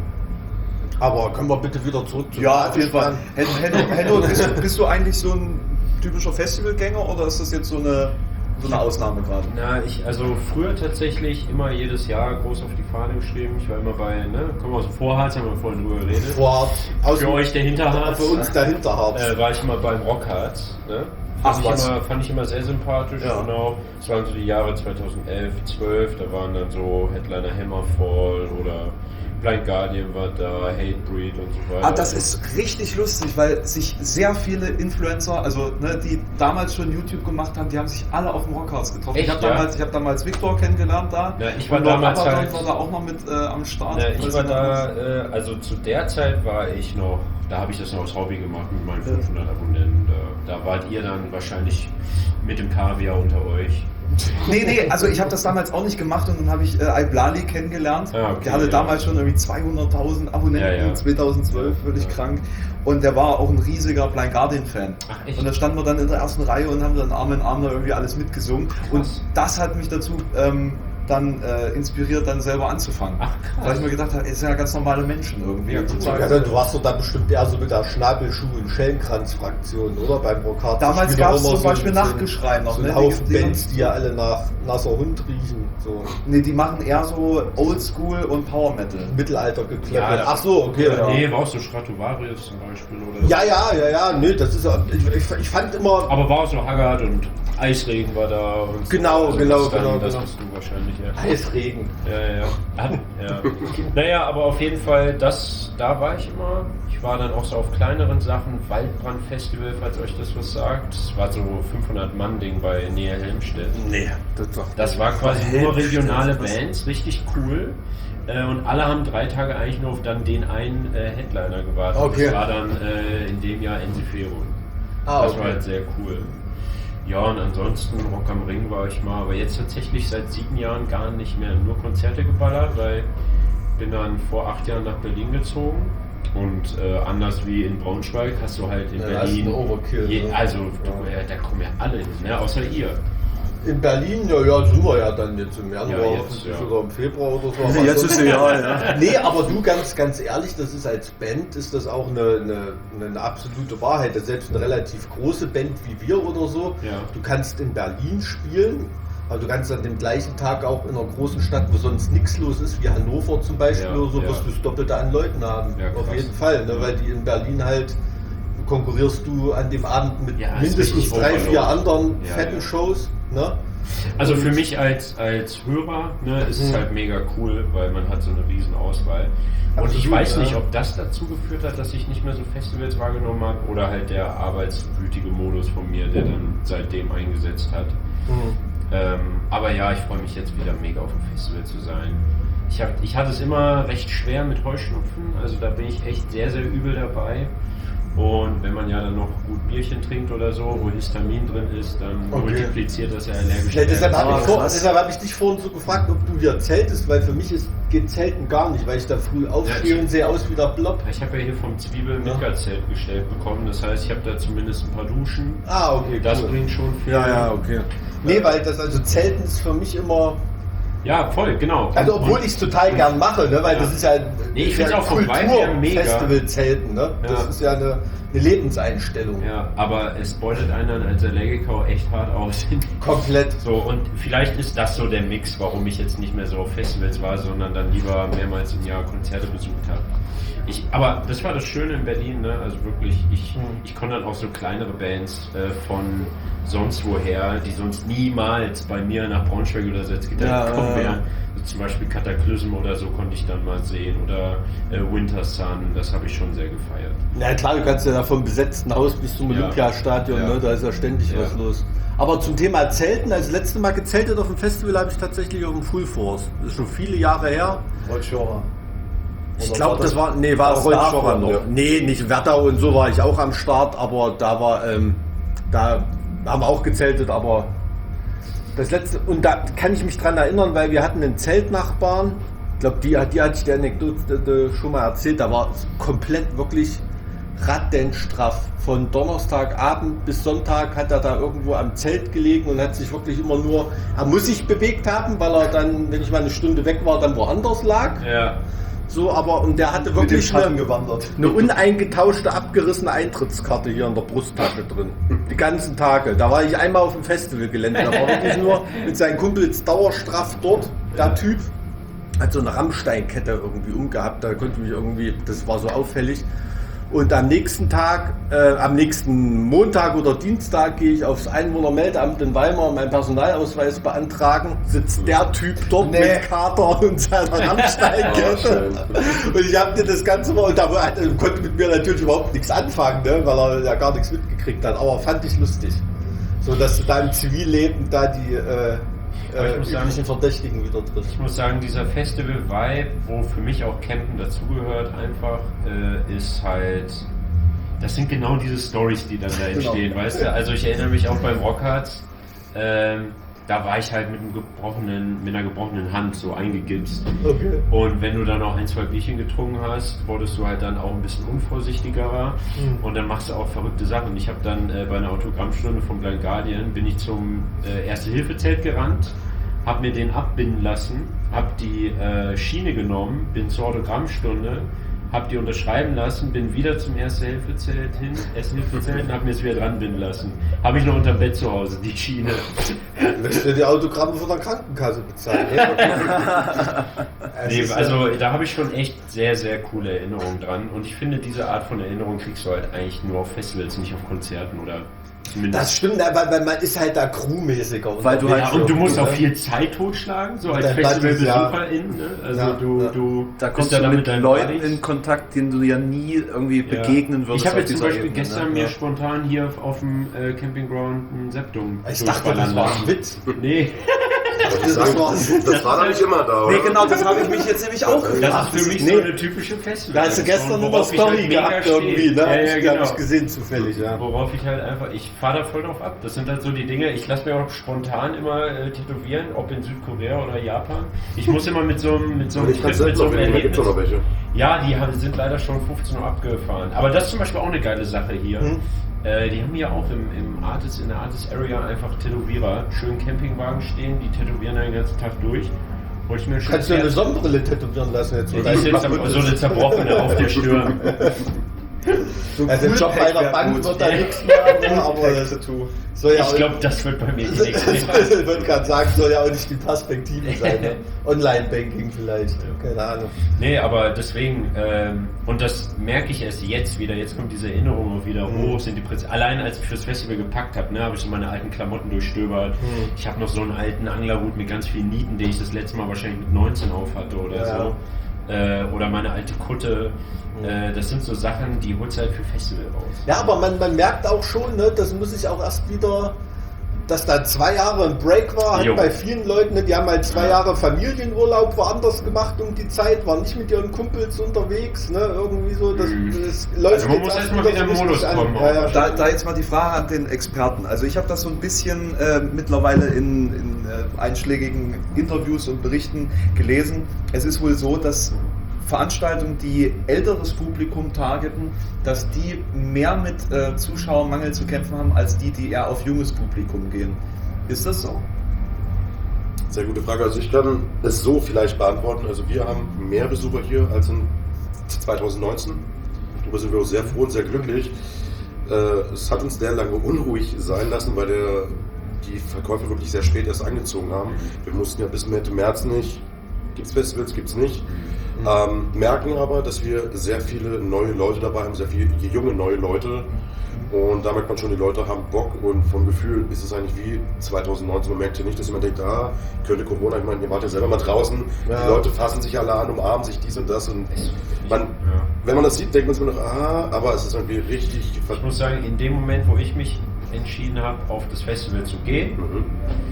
Speaker 2: Aber kommen wir bitte wieder zurück zu
Speaker 4: Ja, auf jeden Fall.
Speaker 2: Radestand.
Speaker 4: Henno, Henno, Henno, bist, du- bist du eigentlich so ein typischer Festivalgänger oder ist das jetzt so eine, so eine Ausnahme gerade?
Speaker 1: Na, ich, also früher tatsächlich immer jedes Jahr groß auf die Fahne geschrieben. Ich war immer bei, ne, kommen wir aus dem Vorharz, haben wir vorhin drüber geredet.
Speaker 2: Vor, aus
Speaker 1: Für euch der Hinterharz.
Speaker 2: Für uns der Hinterharz.
Speaker 1: Äh, war ich immer beim Rockharz. Ne?
Speaker 4: Ach,
Speaker 1: Fand, ich
Speaker 4: was?
Speaker 1: immer, fand ich immer sehr sympathisch,
Speaker 4: Ja.
Speaker 1: genau. Das waren so die Jahre zweitausendelf, zwölf, da waren dann so Headliner Hammerfall oder Blind Guardian war da, Hatebreed und so weiter.
Speaker 4: Ah, das ist richtig lustig, weil sich sehr viele Influencer, also ne, die damals schon YouTube gemacht haben, die haben sich alle auf dem Rockhaus getroffen.
Speaker 1: Echt,
Speaker 4: ich habe
Speaker 1: ja?
Speaker 4: damals, ich hab damals Victor kennengelernt da.
Speaker 1: Ja, ich war
Speaker 4: Und Lord
Speaker 1: damals
Speaker 4: Abaddon
Speaker 1: halt-
Speaker 4: war da auch noch mit äh, am Start.
Speaker 1: Ja, ich
Speaker 4: Weiß
Speaker 1: war
Speaker 4: noch
Speaker 1: da,
Speaker 4: was.
Speaker 1: äh, also zu der Zeit war ich noch, da habe ich das noch als Hobby gemacht mit meinen fünfhundert Abonnenten. Da, da wart ihr dann wahrscheinlich mit dem Kaviar unter euch.
Speaker 4: Nee, nee, also ich habe das damals auch nicht gemacht und dann habe ich äh, Iblali kennengelernt.
Speaker 1: Ah, okay,
Speaker 4: der hatte
Speaker 1: ja.
Speaker 4: damals schon irgendwie zweihunderttausend Abonnenten,
Speaker 1: Ja, ja.
Speaker 4: zweitausendzwölf, völlig
Speaker 1: Ja.
Speaker 4: krank. Und der war auch ein riesiger Blind Guardian-Fan.
Speaker 1: Ach, echt?
Speaker 4: Und da standen wir dann in der ersten Reihe und haben dann Arm in Arm da irgendwie alles mitgesungen. Und das hat mich dazu ähm, dann äh, inspiriert, dann selber anzufangen.
Speaker 1: Ach, krass.
Speaker 4: Weil ich mir gedacht habe, es sind ja ganz normale Menschen irgendwie.
Speaker 1: Ja,
Speaker 4: Und
Speaker 1: cool.
Speaker 4: total-
Speaker 2: Ja, du warst doch da bestimmt eher so mit der Schnabelschuh- und Schellenkranz-Fraktion, oder? Beim Rockharz.
Speaker 4: Damals
Speaker 2: Spielt
Speaker 4: gab
Speaker 2: doch
Speaker 4: es
Speaker 2: immer
Speaker 4: zum Beispiel
Speaker 2: so ein-
Speaker 4: Nachtgeschrei noch.
Speaker 2: So ein
Speaker 4: ne?
Speaker 2: Haufen
Speaker 4: Die- die-
Speaker 2: Bands, die ja alle nach nasser Hund riechen. So
Speaker 4: Nee, die machen eher so Oldschool und Power Metal.
Speaker 2: Mittelalter gekleppert.
Speaker 1: Ja,
Speaker 2: Ach so, okay.
Speaker 1: Ja,
Speaker 2: Ja,
Speaker 1: nee, war auch so Stratovarius zum Beispiel. Oder
Speaker 2: ja, ja, ja, ja. Nee, das ist ja. Ich, ich, ich fand immer.
Speaker 1: Aber war auch so Haggard und Eisregen war da. Und so.
Speaker 2: Genau,
Speaker 1: Also
Speaker 2: genau,
Speaker 1: das dann,
Speaker 2: genau,
Speaker 1: Das
Speaker 2: genau.
Speaker 1: bist du wahrscheinlich, ja.
Speaker 2: Eisregen.
Speaker 1: Ja, ja, ja. Ah, ja. Naja, aber auf jeden Fall, das, da war ich immer. Ich war dann auch so auf kleineren Sachen, Waldbrand-Festival, falls euch das was sagt. Das war so fünfhundert-Mann-Ding bei Nähe Helmstedt.
Speaker 2: Nee, das war.
Speaker 1: Das war quasi nur
Speaker 2: Helmstedt,
Speaker 1: regionale
Speaker 2: was-
Speaker 1: Bands, richtig cool. Äh, Und alle haben drei Tage eigentlich nur auf dann den einen äh, Headliner gewartet.
Speaker 2: Okay.
Speaker 1: Das war dann äh, in dem Jahr Enziferum.
Speaker 2: Ah,
Speaker 1: Das war
Speaker 2: okay.
Speaker 1: halt sehr cool. Ja, und ansonsten Rock am Ring war ich mal, aber jetzt tatsächlich seit sieben Jahren gar nicht mehr nur Konzerte geballert, weil ich bin dann vor acht Jahren nach Berlin gezogen und äh, anders wie in Braunschweig hast du halt in
Speaker 2: Ja, das ist
Speaker 1: Berlin,
Speaker 2: ein Overkill,
Speaker 1: je,
Speaker 2: ne?
Speaker 1: also du, äh, da kommen ja alle hin, ne? Außer ihr.
Speaker 2: In Berlin, ja, ja, sind wir ja dann jetzt im Januar
Speaker 1: Ja, jetzt,
Speaker 2: hoffentlich
Speaker 1: ja.
Speaker 2: oder im Februar oder so. Aber
Speaker 4: Jetzt ist
Speaker 2: sonst-
Speaker 4: ja, ja.
Speaker 2: Nee, aber du, ganz, ganz ehrlich, das ist als Band, ist das auch eine, eine, eine absolute Wahrheit. Dass selbst eine relativ große Band wie wir oder so,
Speaker 1: Ja.
Speaker 2: du kannst in Berlin spielen, aber du kannst an dem gleichen Tag auch in einer großen Stadt, wo sonst nichts los ist, wie Hannover zum Beispiel
Speaker 1: Ja,
Speaker 2: oder so,
Speaker 1: ja.
Speaker 2: wirst du das Doppelte an Leuten haben.
Speaker 1: Ja,
Speaker 2: Auf
Speaker 1: krass.
Speaker 2: jeden Fall, ne? Weil die in Berlin halt konkurrierst du an dem Abend mit
Speaker 1: Ja, ist
Speaker 2: mindestens
Speaker 1: richtig
Speaker 2: drei, vier
Speaker 1: Overload.
Speaker 2: anderen
Speaker 1: Ja,
Speaker 2: fetten
Speaker 1: ja.
Speaker 2: Shows. Ne?
Speaker 1: Also für
Speaker 2: Und-
Speaker 1: mich als, als Hörer ne, ist es
Speaker 2: Mhm.
Speaker 1: halt mega cool, weil man hat so eine riesen Auswahl. Und ich
Speaker 2: Absolut,
Speaker 1: weiß
Speaker 2: ja.
Speaker 1: nicht, ob das dazu geführt hat, dass ich nicht mehr so Festivals wahrgenommen habe oder halt der arbeitswütige Modus von mir, der dann seitdem eingesetzt hat.
Speaker 2: Mhm.
Speaker 1: Ähm, aber ja, ich freue mich jetzt wieder mega auf dem Festival zu sein. Ich, hab, ich hatte es immer recht schwer mit Heuschnupfen, also da bin ich echt sehr, sehr übel dabei. Und wenn man ja dann noch gut Bierchen trinkt oder so, wo Histamin drin ist, dann
Speaker 2: Okay.
Speaker 1: multipliziert das ja allergisch.
Speaker 2: Ja, deshalb habe
Speaker 6: Ah,
Speaker 2: ich, vor-
Speaker 6: krass.
Speaker 2: deshalb hab ich dich vorhin so gefragt, ob du hier zeltest, weil für mich ist, geht Zelten gar nicht, weil ich da früh aufstehe
Speaker 1: Ja,
Speaker 2: und sehe aus wie der Blob.
Speaker 1: Ich habe ja hier vom Zwiebel ein Midgard-Zelt gestellt bekommen, das heißt, ich habe da zumindest ein paar Duschen.
Speaker 2: Ah, okay,
Speaker 1: Das
Speaker 2: cool.
Speaker 1: bringt schon viel.
Speaker 2: okay. Nee, weil das, also Zelten ist für mich immer,
Speaker 1: Ja, voll, genau.
Speaker 2: also obwohl ich es total gern mache, ne, weil
Speaker 1: Ja.
Speaker 2: das ist ja,
Speaker 1: Nee, ich
Speaker 2: ist
Speaker 1: find's
Speaker 2: ja
Speaker 1: auch vom Vibe her mega.
Speaker 2: Festival-Zelten, ne? Das
Speaker 1: Ja.
Speaker 2: ist ja eine, eine Lebenseinstellung.
Speaker 1: Ja, aber es beutet einen dann als Allergiker auch echt hart aus.
Speaker 2: Komplett.
Speaker 1: So, und vielleicht ist das so der Mix, warum ich jetzt nicht mehr so auf Festivals war, sondern dann lieber mehrmals im Jahr Konzerte besucht habe. Ich, aber das war das Schöne in Berlin, ne? Also wirklich, ich, ich konnte dann auch so kleinere Bands äh, von sonst woher, die sonst niemals bei mir nach Braunschweig oder Salzgitter
Speaker 6: Ja,
Speaker 1: gekommen
Speaker 6: äh,
Speaker 1: wären. So zum Beispiel Cataclysm oder so konnte ich dann mal sehen oder äh, Winter Sun, das habe ich schon sehr gefeiert.
Speaker 2: Na klar, du kannst ja da vom besetzten Haus bis zum
Speaker 1: Ja.
Speaker 2: Olympiastadion,
Speaker 1: Ja.
Speaker 2: ne? Da ist ja ständig
Speaker 1: Ja.
Speaker 2: was los. Aber zum Thema Zelten, als letzte Mal gezeltet auf dem Festival habe ich tatsächlich auf dem Full Force. Das ist schon viele Jahre her.
Speaker 6: Rollschorer.
Speaker 2: Ich
Speaker 6: Oder
Speaker 2: glaube,
Speaker 6: war
Speaker 2: das
Speaker 6: das-
Speaker 2: war, nee, war
Speaker 6: war das
Speaker 2: Rollschorer
Speaker 6: davor,
Speaker 2: noch.
Speaker 3: ja.
Speaker 2: Nee, nicht Werdau und so war ich auch am Start, aber da war, ähm, da haben wir auch gezeltet, aber das letzte, und da kann ich mich dran erinnern, weil wir hatten einen Zeltnachbarn, ich glaube, die, die hatte ich die Anekdote schon mal erzählt, da war komplett wirklich rattenstraff. Von Donnerstagabend bis Sonntag hat er da irgendwo am Zelt gelegen und hat sich wirklich immer nur, er muss sich bewegt haben, weil er dann, wenn ich mal eine Stunde weg war, dann woanders lag.
Speaker 1: Ja.
Speaker 2: So, aber, und der hatte
Speaker 6: Mit dem
Speaker 2: wirklich
Speaker 6: Schatten
Speaker 2: eine,
Speaker 6: gewandert.
Speaker 2: eine uneingetauschte, abgerissene Eintrittskarte hier in der Brusttasche drin. Die ganzen Tage. Da war ich einmal auf dem Festivalgelände. Da war wirklich nur mit seinen Kumpels dauerstraff dort. Der Typ hat so eine Rammsteinkette irgendwie umgehabt. Da konnte ich mich irgendwie, das war so auffällig. Und am nächsten Tag, äh, am nächsten Montag oder Dienstag gehe ich aufs Einwohnermeldeamt in Weimar und meinen Personalausweis beantragen. Sitzt der Typ dort
Speaker 6: Nee.
Speaker 2: mit Kater und seiner Rammsteinkette. Und ich habe dir das Ganze mal, und da hat, konnte mit mir natürlich überhaupt nichts anfangen, ne, weil er ja gar nichts mitgekriegt hat. Aber fand ich lustig. So, dass du da im Zivilleben da die äh,
Speaker 1: Aber ich
Speaker 2: äh,
Speaker 1: muss sagen-
Speaker 2: üblichen Verdächtigen wieder triffst.
Speaker 1: Ich muss sagen, dieser Festival-Vibe, wo für mich auch Campen dazugehört, einfach, äh, ist halt, das sind genau diese Stories, die dann da entstehen, weißt du? Also ich erinnere mich auch beim Rockharz, ähm, da war ich halt mit, einem gebrochenen, mit einer gebrochenen Hand so eingegipst.
Speaker 2: Okay.
Speaker 1: Und wenn du dann auch ein, zwei Bierchen getrunken hast, wurdest du halt dann auch ein bisschen unvorsichtiger und dann machst du auch verrückte Sachen. Und ich habe dann äh, bei einer Autogrammstunde vom Blind Guardian bin ich zum äh, Erste-Hilfe-Zelt gerannt, habe mir den abbinden lassen, habe die äh, Schiene genommen, bin zur Autogrammstunde, habe die unterschreiben lassen, bin wieder zum Erste-Hilfe-Zelt hin, Erste-Hilfe-Zelt und habe mir es wieder dran binden lassen. Habe ich noch unterm Bett zu Hause, die Schiene.
Speaker 2: Lässt du die Autogramme von der Krankenkasse bezahlen?
Speaker 1: Nee, also da habe ich schon echt sehr, sehr coole Erinnerungen dran. Und ich finde, diese Art von Erinnerung kriegst du halt eigentlich nur auf Festivals, nicht auf Konzerten oder zumindest.
Speaker 2: Das stimmt, aber weil man ist halt da crewmäßiger.
Speaker 6: Weil du halt
Speaker 1: ja, und du musst auch
Speaker 2: ne?
Speaker 1: viel Zeit totschlagen, so als
Speaker 2: Dein Buddy,
Speaker 1: Festivalbesucherin. Ne? Also
Speaker 2: Ja,
Speaker 1: du,
Speaker 2: ja.
Speaker 1: du
Speaker 6: Da
Speaker 1: bist
Speaker 6: kommst
Speaker 1: ja
Speaker 6: du
Speaker 1: dann
Speaker 6: mit
Speaker 1: deinen
Speaker 6: Leuten
Speaker 1: Buddies.
Speaker 6: in Kontakt, denen du ja nie irgendwie
Speaker 1: Ja.
Speaker 6: begegnen würdest.
Speaker 1: Ich habe
Speaker 6: auf
Speaker 1: jetzt zum
Speaker 6: dieser
Speaker 1: Beispiel
Speaker 6: Ebene,
Speaker 1: gestern
Speaker 6: ne?
Speaker 1: mir
Speaker 6: Ja.
Speaker 1: spontan hier auf, auf dem äh, Campingground ein Septum
Speaker 2: Ich dachte, das
Speaker 1: durchballern
Speaker 2: war
Speaker 1: lassen.
Speaker 2: ein Witz.
Speaker 1: Nee,
Speaker 3: Das, das, war, das war da nicht immer da, oder?
Speaker 4: Nee, genau, das habe ich mich jetzt nämlich auch gefragt.
Speaker 1: das ist für mich
Speaker 2: nee.
Speaker 1: so eine typische Festival.
Speaker 2: Da hast du gestern noch eine Story gehabt irgendwie, ne?
Speaker 1: Ja,
Speaker 2: Hab
Speaker 1: ja,
Speaker 2: ich,
Speaker 1: genau.
Speaker 2: hab ich gesehen zufällig, ja.
Speaker 1: Worauf ich halt einfach, ich fahre da voll drauf ab. Das sind halt so die Dinge, ich lasse mir auch spontan immer äh, tätowieren, ob in Südkorea oder Japan. Ich muss immer mit so einem mit so einem
Speaker 3: Ich kann
Speaker 1: Trip, mit
Speaker 3: selbst
Speaker 1: so
Speaker 3: noch
Speaker 1: einem
Speaker 3: welche, da gibt's
Speaker 1: Erlebnis.
Speaker 3: auch noch welche.
Speaker 1: Ja, die haben, sind leider schon fünfzehn Uhr abgefahren. Aber das ist zum Beispiel auch eine geile Sache hier.
Speaker 2: Mhm.
Speaker 1: Äh, die haben hier auch im, im Artist, in der Artist Area einfach Tätowierer, schön Campingwagen stehen, die tätowieren den ganzen Tag durch. Wollte ich mir schon
Speaker 2: Kannst du eine Sonnenbrille tätowieren lassen jetzt?
Speaker 1: die ist jetzt aber so eine zerbrochene auf der Stirn.
Speaker 2: So also der Job bei der Bank wird da nichts mehr, ne? Aber das soll ja
Speaker 1: Ich
Speaker 2: auch
Speaker 1: glaube, das wird bei mir
Speaker 2: ich
Speaker 1: nichts mehr.
Speaker 2: wollte gerade sagen, soll ja auch nicht die Perspektive sein. Ne? Online-Banking vielleicht, keine Ahnung.
Speaker 1: Nee, aber deswegen, ähm, und das merke ich erst jetzt wieder, jetzt kommt diese Erinnerung auch wieder
Speaker 2: Mhm.
Speaker 1: hoch, sind die Prinzipien. Allein als ich fürs Festival gepackt habe, ne, habe ich so meine alten Klamotten durchstöbert.
Speaker 2: Mhm.
Speaker 1: Ich habe noch so einen alten Anglerhut mit ganz vielen Nieten, den ich das letzte Mal wahrscheinlich mit neunzehn auf hatte oder
Speaker 2: Ja.
Speaker 1: so. Äh, oder meine alte Kutte.
Speaker 2: Mhm.
Speaker 1: Äh, das sind so Sachen, die holst du halt für Festival raus.
Speaker 2: Ja, aber man, man merkt auch schon, ne, das muss ich auch erst wieder dass da zwei Jahre ein Break war, hat
Speaker 1: Jo.
Speaker 2: bei vielen Leuten, ne, die haben halt zwei Jahre Familienurlaub woanders gemacht um die Zeit, waren nicht mit ihren Kumpels unterwegs, ne, irgendwie so, das, das läuft
Speaker 1: Also man
Speaker 2: jetzt
Speaker 1: muss
Speaker 2: erst
Speaker 1: erst mal
Speaker 2: wieder
Speaker 1: wieder
Speaker 2: so
Speaker 1: im Modus
Speaker 2: richtig an.
Speaker 1: kommen.
Speaker 2: Ja, ja.
Speaker 4: Da, da jetzt mal die Frage an den Experten. Also ich habe das so ein bisschen äh, mittlerweile in, in äh, einschlägigen Interviews und Berichten gelesen. Es ist wohl so, dass Veranstaltungen, die älteres Publikum targeten, dass die mehr mit äh, Zuschauermangel zu kämpfen haben, als die, die eher auf junges Publikum gehen. Ist das so?
Speaker 3: Sehr gute Frage. Also ich kann es so vielleicht beantworten. Also wir haben mehr Besucher hier als in zwanzig neunzehn. Darüber sind wir auch sehr froh und sehr glücklich. Äh, es hat uns sehr lange unruhig sein lassen, weil der, die Verkäufe wirklich sehr spät erst angezogen haben. Wir mussten ja bis Mitte März nicht. Gibt es Festivals, gibt es nicht. Ähm, merken aber, dass wir sehr viele neue Leute dabei haben, sehr viele junge neue Leute. Und da merkt man schon, die Leute haben Bock und vom Gefühl ist es eigentlich wie zwanzig neunzehn. Man merkt ja nicht, dass jemand denkt, ah, könnte Corona, ich meine, ihr wart ja selber mal draußen,
Speaker 2: Ja.
Speaker 3: die Leute fassen sich alle an, umarmen sich dies und das und man, wenn man das sieht, denkt man sich noch, ah, aber es ist irgendwie richtig...
Speaker 1: Ich muss sagen, in dem Moment, wo ich mich entschieden habe, auf das Festival zu gehen,
Speaker 3: Mhm.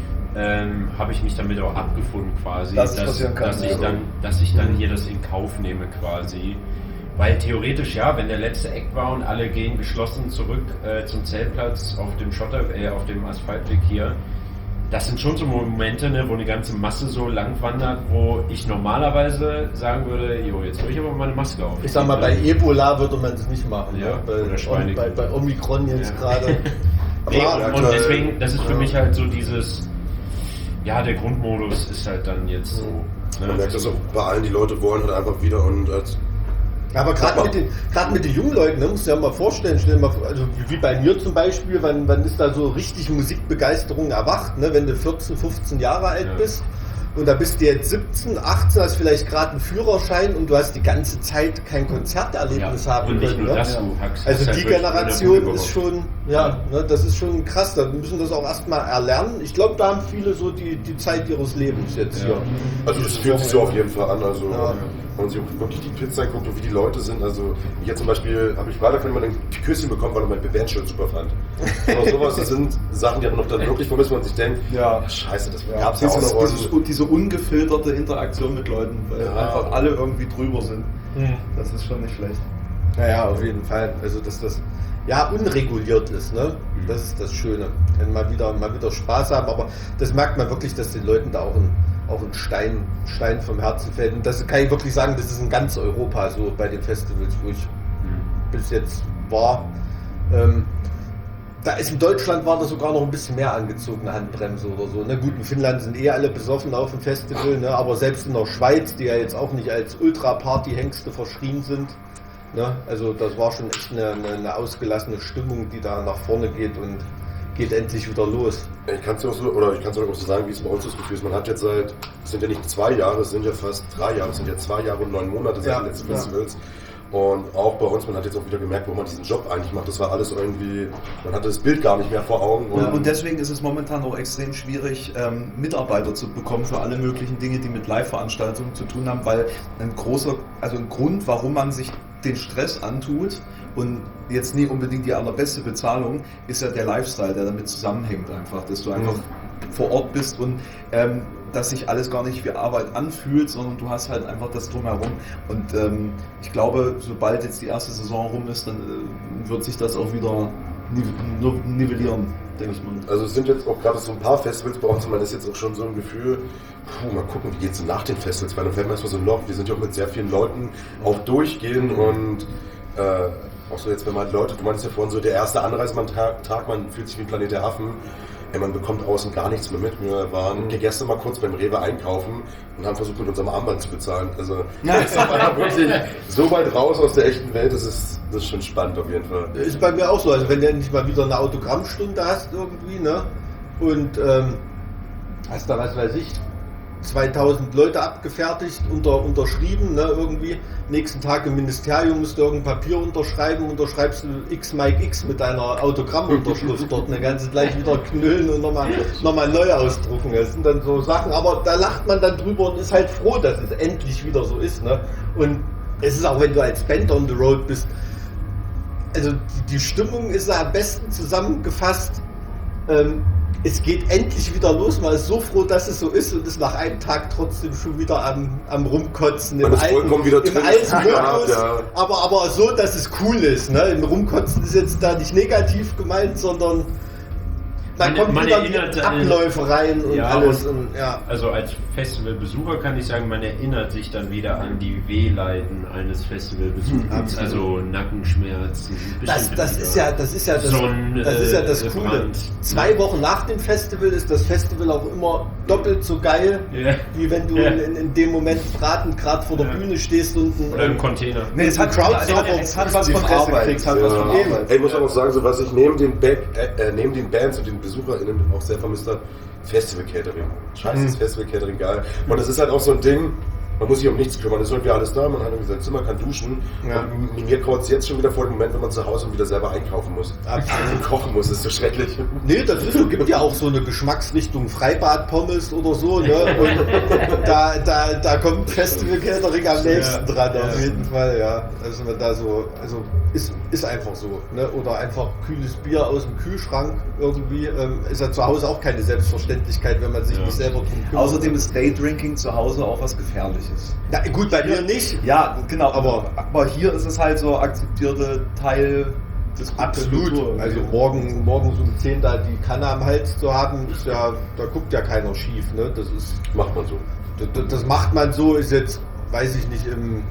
Speaker 1: ähm, habe ich mich damit auch abgefunden quasi,
Speaker 6: Dass es
Speaker 1: dass,
Speaker 6: passieren kann,
Speaker 1: dass, ich
Speaker 6: ja.
Speaker 1: dann, dass ich dann hier das in Kauf nehme quasi. Weil theoretisch ja, wenn der letzte Act war und alle gehen geschlossen zurück äh, zum Zeltplatz auf dem Schotter, äh, auf dem Asphaltweg hier, das sind schon so Momente, ne, wo eine ganze Masse so lang wandert, wo ich normalerweise sagen würde, jo, jetzt höre ich aber mal eine Maske auf.
Speaker 2: Ich sag mal, bei Ebola würde man das nicht machen,
Speaker 1: Ja,
Speaker 2: ne? bei,
Speaker 1: oder Schweine-
Speaker 2: bei, bei Omikron jetzt
Speaker 1: Ja.
Speaker 2: gerade.
Speaker 1: Nee,
Speaker 2: Aber-
Speaker 1: und, und deswegen, das ist für mich halt so dieses, ja, der Grundmodus ist halt dann jetzt so. Ne?
Speaker 3: Man merkt das auch bei allen, die Leute wollen halt einfach wieder und als
Speaker 2: Aber gerade mit den, gerade mit den jungen Leuten, ne, musst du dir ja mal vorstellen, stell dir mal vor, also wie bei mir zum Beispiel, wann, wann ist da so richtig Musikbegeisterung erwacht, ne, wenn du vierzehn, fünfzehn Jahre alt
Speaker 1: Ja.
Speaker 2: bist und da bist du jetzt siebzehn, achtzehn, hast vielleicht gerade einen Führerschein und du hast die ganze Zeit kein Konzerterlebnis
Speaker 1: Ja,
Speaker 2: haben
Speaker 1: und nicht
Speaker 2: können.
Speaker 1: nur
Speaker 2: Ne?
Speaker 1: das, du hackst-
Speaker 2: Also
Speaker 1: hast halt
Speaker 2: die
Speaker 1: wirklich
Speaker 2: Generation
Speaker 1: eine
Speaker 2: ist
Speaker 1: Bude
Speaker 2: schon, ja, ne, das ist schon krass, da müssen das auch erstmal erlernen. Ich glaube, da haben viele so die, die Zeit ihres Lebens jetzt
Speaker 1: Ja.
Speaker 2: hier.
Speaker 3: Also das fühlt sich so auf jeden Fall an. Also
Speaker 2: Ja.
Speaker 3: wenn man sich auch wirklich die Pizza anguckt und wie die Leute sind. Also jetzt zum Beispiel habe ich Freitag von jemandem ein Küsschen bekommen, weil er mein Bandshirt super fand. Oder sowas, das sind Sachen, die hat man noch dann wirklich vermisst, wo man sich denkt,
Speaker 6: Ja.
Speaker 3: scheiße, das
Speaker 6: Ja,
Speaker 3: gab es ja auch
Speaker 4: Dieses,
Speaker 3: noch.
Speaker 4: dieses, diese ungefilterte Interaktion mit Leuten, weil
Speaker 3: Ja.
Speaker 4: einfach alle irgendwie drüber sind.
Speaker 2: Hm.
Speaker 4: Das ist schon nicht schlecht.
Speaker 2: Naja, auf jeden Fall. Also, dass das ja unreguliert ist, ne? Das ist das Schöne. Wenn mal wieder, mal wieder Spaß haben, aber das merkt man wirklich, dass den Leuten da auch ein, auch ein Stein, Stein vom Herzen fällt. Und das kann ich wirklich sagen, das ist in ganz Europa so bei den Festivals, wo ich bis jetzt war. Ähm, da ist in Deutschland war da sogar noch ein bisschen mehr angezogene Handbremse oder so. Ne? Gut, in Finnland sind eh alle besoffen auf dem Festival, ne? Aber selbst in der Schweiz, die ja jetzt auch nicht als Ultra-Party-Hengste verschrien sind, ne? Also das war schon echt eine, eine, eine ausgelassene Stimmung, die da nach vorne geht und geht endlich wieder los.
Speaker 3: Ich kann es auch so, oder ich kann es auch so sagen, wie es bei uns das Gefühl ist. Man hat jetzt seit, es sind ja nicht zwei Jahre, es sind ja fast drei Jahre, es sind ja zwei Jahre und neun Monate seit
Speaker 2: Ja,
Speaker 3: den letzten
Speaker 2: ja.
Speaker 3: Festivals. Und auch bei uns, man hat jetzt auch wieder gemerkt, wo man diesen Job eigentlich macht. Das war alles irgendwie, man hatte das Bild gar nicht mehr vor Augen.
Speaker 4: Und, und deswegen ist es momentan auch extrem schwierig, ähm, Mitarbeiter zu bekommen für alle möglichen Dinge, die mit Live-Veranstaltungen zu tun haben, weil ein großer, also ein Grund, warum man sich den Stress antut und jetzt nie unbedingt die allerbeste Bezahlung, ist ja der Lifestyle, der damit zusammenhängt einfach, dass du einfach vor Ort bist und ähm, dass sich alles gar nicht wie Arbeit anfühlt, sondern du hast halt einfach das Drumherum. Und ähm, ich glaube, sobald jetzt die erste Saison rum ist, dann äh, wird sich das auch wieder nive- nivellieren, denke ich mal.
Speaker 3: Also es sind jetzt auch gerade so ein paar Festivals bei uns und man ist jetzt auch schon so ein Gefühl, puh, mal gucken, wie geht's denn nach den Festivals, weil dann fällt mir erstmal so ein Loch, wir sind ja auch mit sehr vielen Leuten auch durchgehen und äh, auch so jetzt, wenn man Leute, du meinst ja vorhin so, der erste Anreisetag, Tag, man fühlt sich wie Planet der Affen, ey, man bekommt außen gar nichts mehr mit. Wir waren gestern mal kurz beim Rewe einkaufen und haben versucht, mit unserem Armband zu bezahlen. Also das war wirklich so weit raus aus der echten Welt, das ist, das ist schon spannend auf jeden Fall.
Speaker 2: Ist bei mir auch so, also wenn du endlich mal wieder eine Autogrammstunde hast irgendwie, ne? Und ähm, hast da, was weiß ich, zweitausend Leute abgefertigt, unter, unterschrieben, ne, irgendwie. Nächsten Tag im Ministerium musst du irgendein Papier unterschreiben, unterschreibst du X Mike X mit deiner Autogrammunterschrift dort, eine ganze gleich wieder knüllen und nochmal noch mal neu ausdrucken. Das sind dann so Sachen, aber da lacht man dann drüber und ist halt froh, dass es endlich wieder so ist, ne. Und es ist auch, wenn du als Band on the road bist, also die, die Stimmung ist da am besten zusammengefasst, ähm, es geht endlich wieder los. Man ist so froh, dass es so ist und ist nach einem Tag trotzdem schon wieder am, am Rumkotzen.
Speaker 3: Man ist vollkommen wieder
Speaker 2: im
Speaker 3: drin.
Speaker 2: alten
Speaker 3: Ja,
Speaker 2: Modus,
Speaker 3: ja.
Speaker 2: aber, aber so, dass es cool ist. Ne? Im Rumkotzen ist jetzt da nicht negativ gemeint, sondern da
Speaker 1: Man-
Speaker 2: kommt
Speaker 1: man
Speaker 2: wieder die
Speaker 1: erinnert an-
Speaker 2: Abläufe rein und
Speaker 1: Ja,
Speaker 2: alles.
Speaker 1: und-
Speaker 2: Und, ja.
Speaker 1: Also als Festivalbesucher kann ich sagen, man erinnert sich dann wieder an die Wehleiden eines Festivalbesuchers.
Speaker 2: Absolut.
Speaker 1: Also Nackenschmerzen.
Speaker 2: Das, das ist ja das ist ja das,
Speaker 1: Sonne,
Speaker 2: das ist ja das
Speaker 1: äh,
Speaker 2: Coole.
Speaker 1: Brand.
Speaker 2: Zwei Wochen nach dem Festival ist das Festival auch immer doppelt so geil,
Speaker 1: Ja.
Speaker 2: wie wenn du
Speaker 1: Ja.
Speaker 2: in, in dem Moment gerade gerade vor der
Speaker 1: Ja.
Speaker 2: Bühne stehst und ein,
Speaker 1: Oder im Container.
Speaker 6: Nee, es hat,
Speaker 2: Crowdsurfer
Speaker 6: es hat was
Speaker 2: die
Speaker 6: von
Speaker 2: Fresse
Speaker 6: Arbeit.
Speaker 2: kriegst.
Speaker 6: Es hat was von
Speaker 3: Ja.
Speaker 6: Arbeit.
Speaker 3: Ey, ich muss auch noch sagen, so was ich neben den, Back, äh, äh, neben den Bands und den BesucherInnen auch sehr vermisst habe, Festival Catering. Scheiße, das Festival Catering geil. Und das ist halt auch so ein Ding, man muss sich um nichts kümmern, es ist irgendwie alles da, man hat irgendwie sein Zimmer, kann duschen.
Speaker 2: Ja.
Speaker 3: Und mir kommt es jetzt schon wieder vor dem Moment, wenn man zu Hause wieder selber einkaufen muss.
Speaker 2: Absolut.
Speaker 3: Und kochen muss, das ist so schrecklich.
Speaker 2: Nee, das ist so, gibt ja auch so eine Geschmacksrichtung Freibad-Pommes oder so, ne? Und da, da, da kommt Festival Catering am nächsten dran, auf jeden Fall, ja. Also man da so, also ist, ist einfach so, ne? Oder einfach kühles Bier aus dem Kühlschrank irgendwie, ähm, ist ja zu Hause auch keine Selbstverständlichkeit, wenn man sich
Speaker 1: Ja.
Speaker 2: nicht selber drum kümmert.
Speaker 6: Außerdem ist Daydrinking zu Hause auch was Gefährliches.
Speaker 2: Na gut, bei mir nicht.
Speaker 6: Ja, genau, aber, aber hier ist es halt so akzeptierte Teil des
Speaker 2: Absolut.
Speaker 6: Kultur.
Speaker 2: Also morgen, morgens um zehn da die Kanne am Hals zu haben, ist ja, da guckt ja keiner schief, ne? Das ist,
Speaker 3: Macht man so.
Speaker 2: das, das macht man so, ist jetzt, weiß ich nicht, im,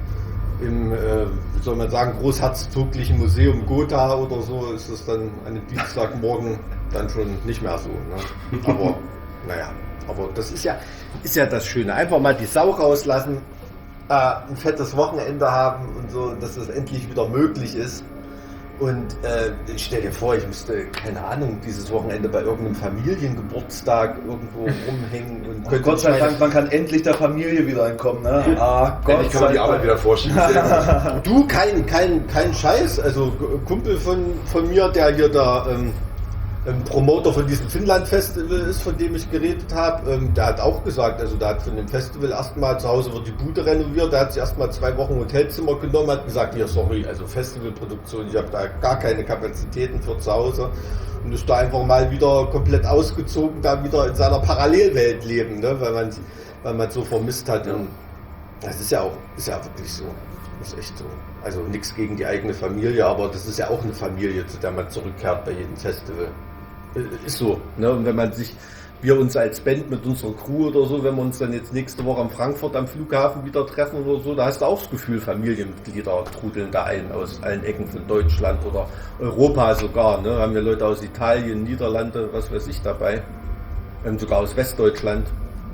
Speaker 2: im, äh, wie soll man sagen, großherzoglichen Museum Gotha oder so, ist das dann an einem Dienstagmorgen dann schon nicht mehr so, ne? Aber, naja, aber das ist ja, ist ja das Schöne. Einfach mal die Sau rauslassen, äh, ein fettes Wochenende haben und so, dass das endlich wieder möglich ist. Und äh, ich stell dir vor, ich müsste, keine Ahnung, dieses Wochenende bei irgendeinem Familiengeburtstag irgendwo rumhängen und
Speaker 6: Oh
Speaker 2: könnte
Speaker 6: Gott sei
Speaker 2: meine-
Speaker 6: Dank, man kann endlich der Familie wieder entkommen, ne? Ah, Gott
Speaker 3: Endlich kann man die
Speaker 6: sei
Speaker 3: Arbeit
Speaker 6: Dank.
Speaker 3: wieder vorschieben. Sehr gut.
Speaker 2: Du, kein, kein, kein Scheiß. Also G- Kumpel von, von mir, der hier der ähm, ähm, Promoter von diesem Finnland-Festival ist, von dem ich geredet habe, ähm, der hat auch gesagt, also der hat von dem Festival erstmal, zu Hause wird die Bude renoviert, der hat sich erstmal zwei Wochen Hotelzimmer genommen, hat gesagt, hier, sorry, also Festivalproduktion, ich habe da gar keine Kapazitäten für zu Hause und ist da einfach mal wieder komplett ausgezogen, da wieder in seiner Parallelwelt leben, ne? weil man weil man so vermisst hat. Und das ist ja auch, ist ja wirklich so. Das ist echt so. Also nichts gegen die eigene Familie, aber das ist ja auch eine Familie, zu der man zurückkehrt bei jedem Festival. Ist so. Ne? Und wenn man sich, wir uns als Band mit unserer Crew oder so, wenn wir uns dann jetzt nächste Woche in Frankfurt am Flughafen wieder treffen oder so, da hast du auch das Gefühl, Familienmitglieder trudeln da ein aus allen Ecken von Deutschland oder Europa sogar. Ne? Haben wir Leute aus Italien, Niederlande, was weiß ich dabei. Und sogar aus Westdeutschland.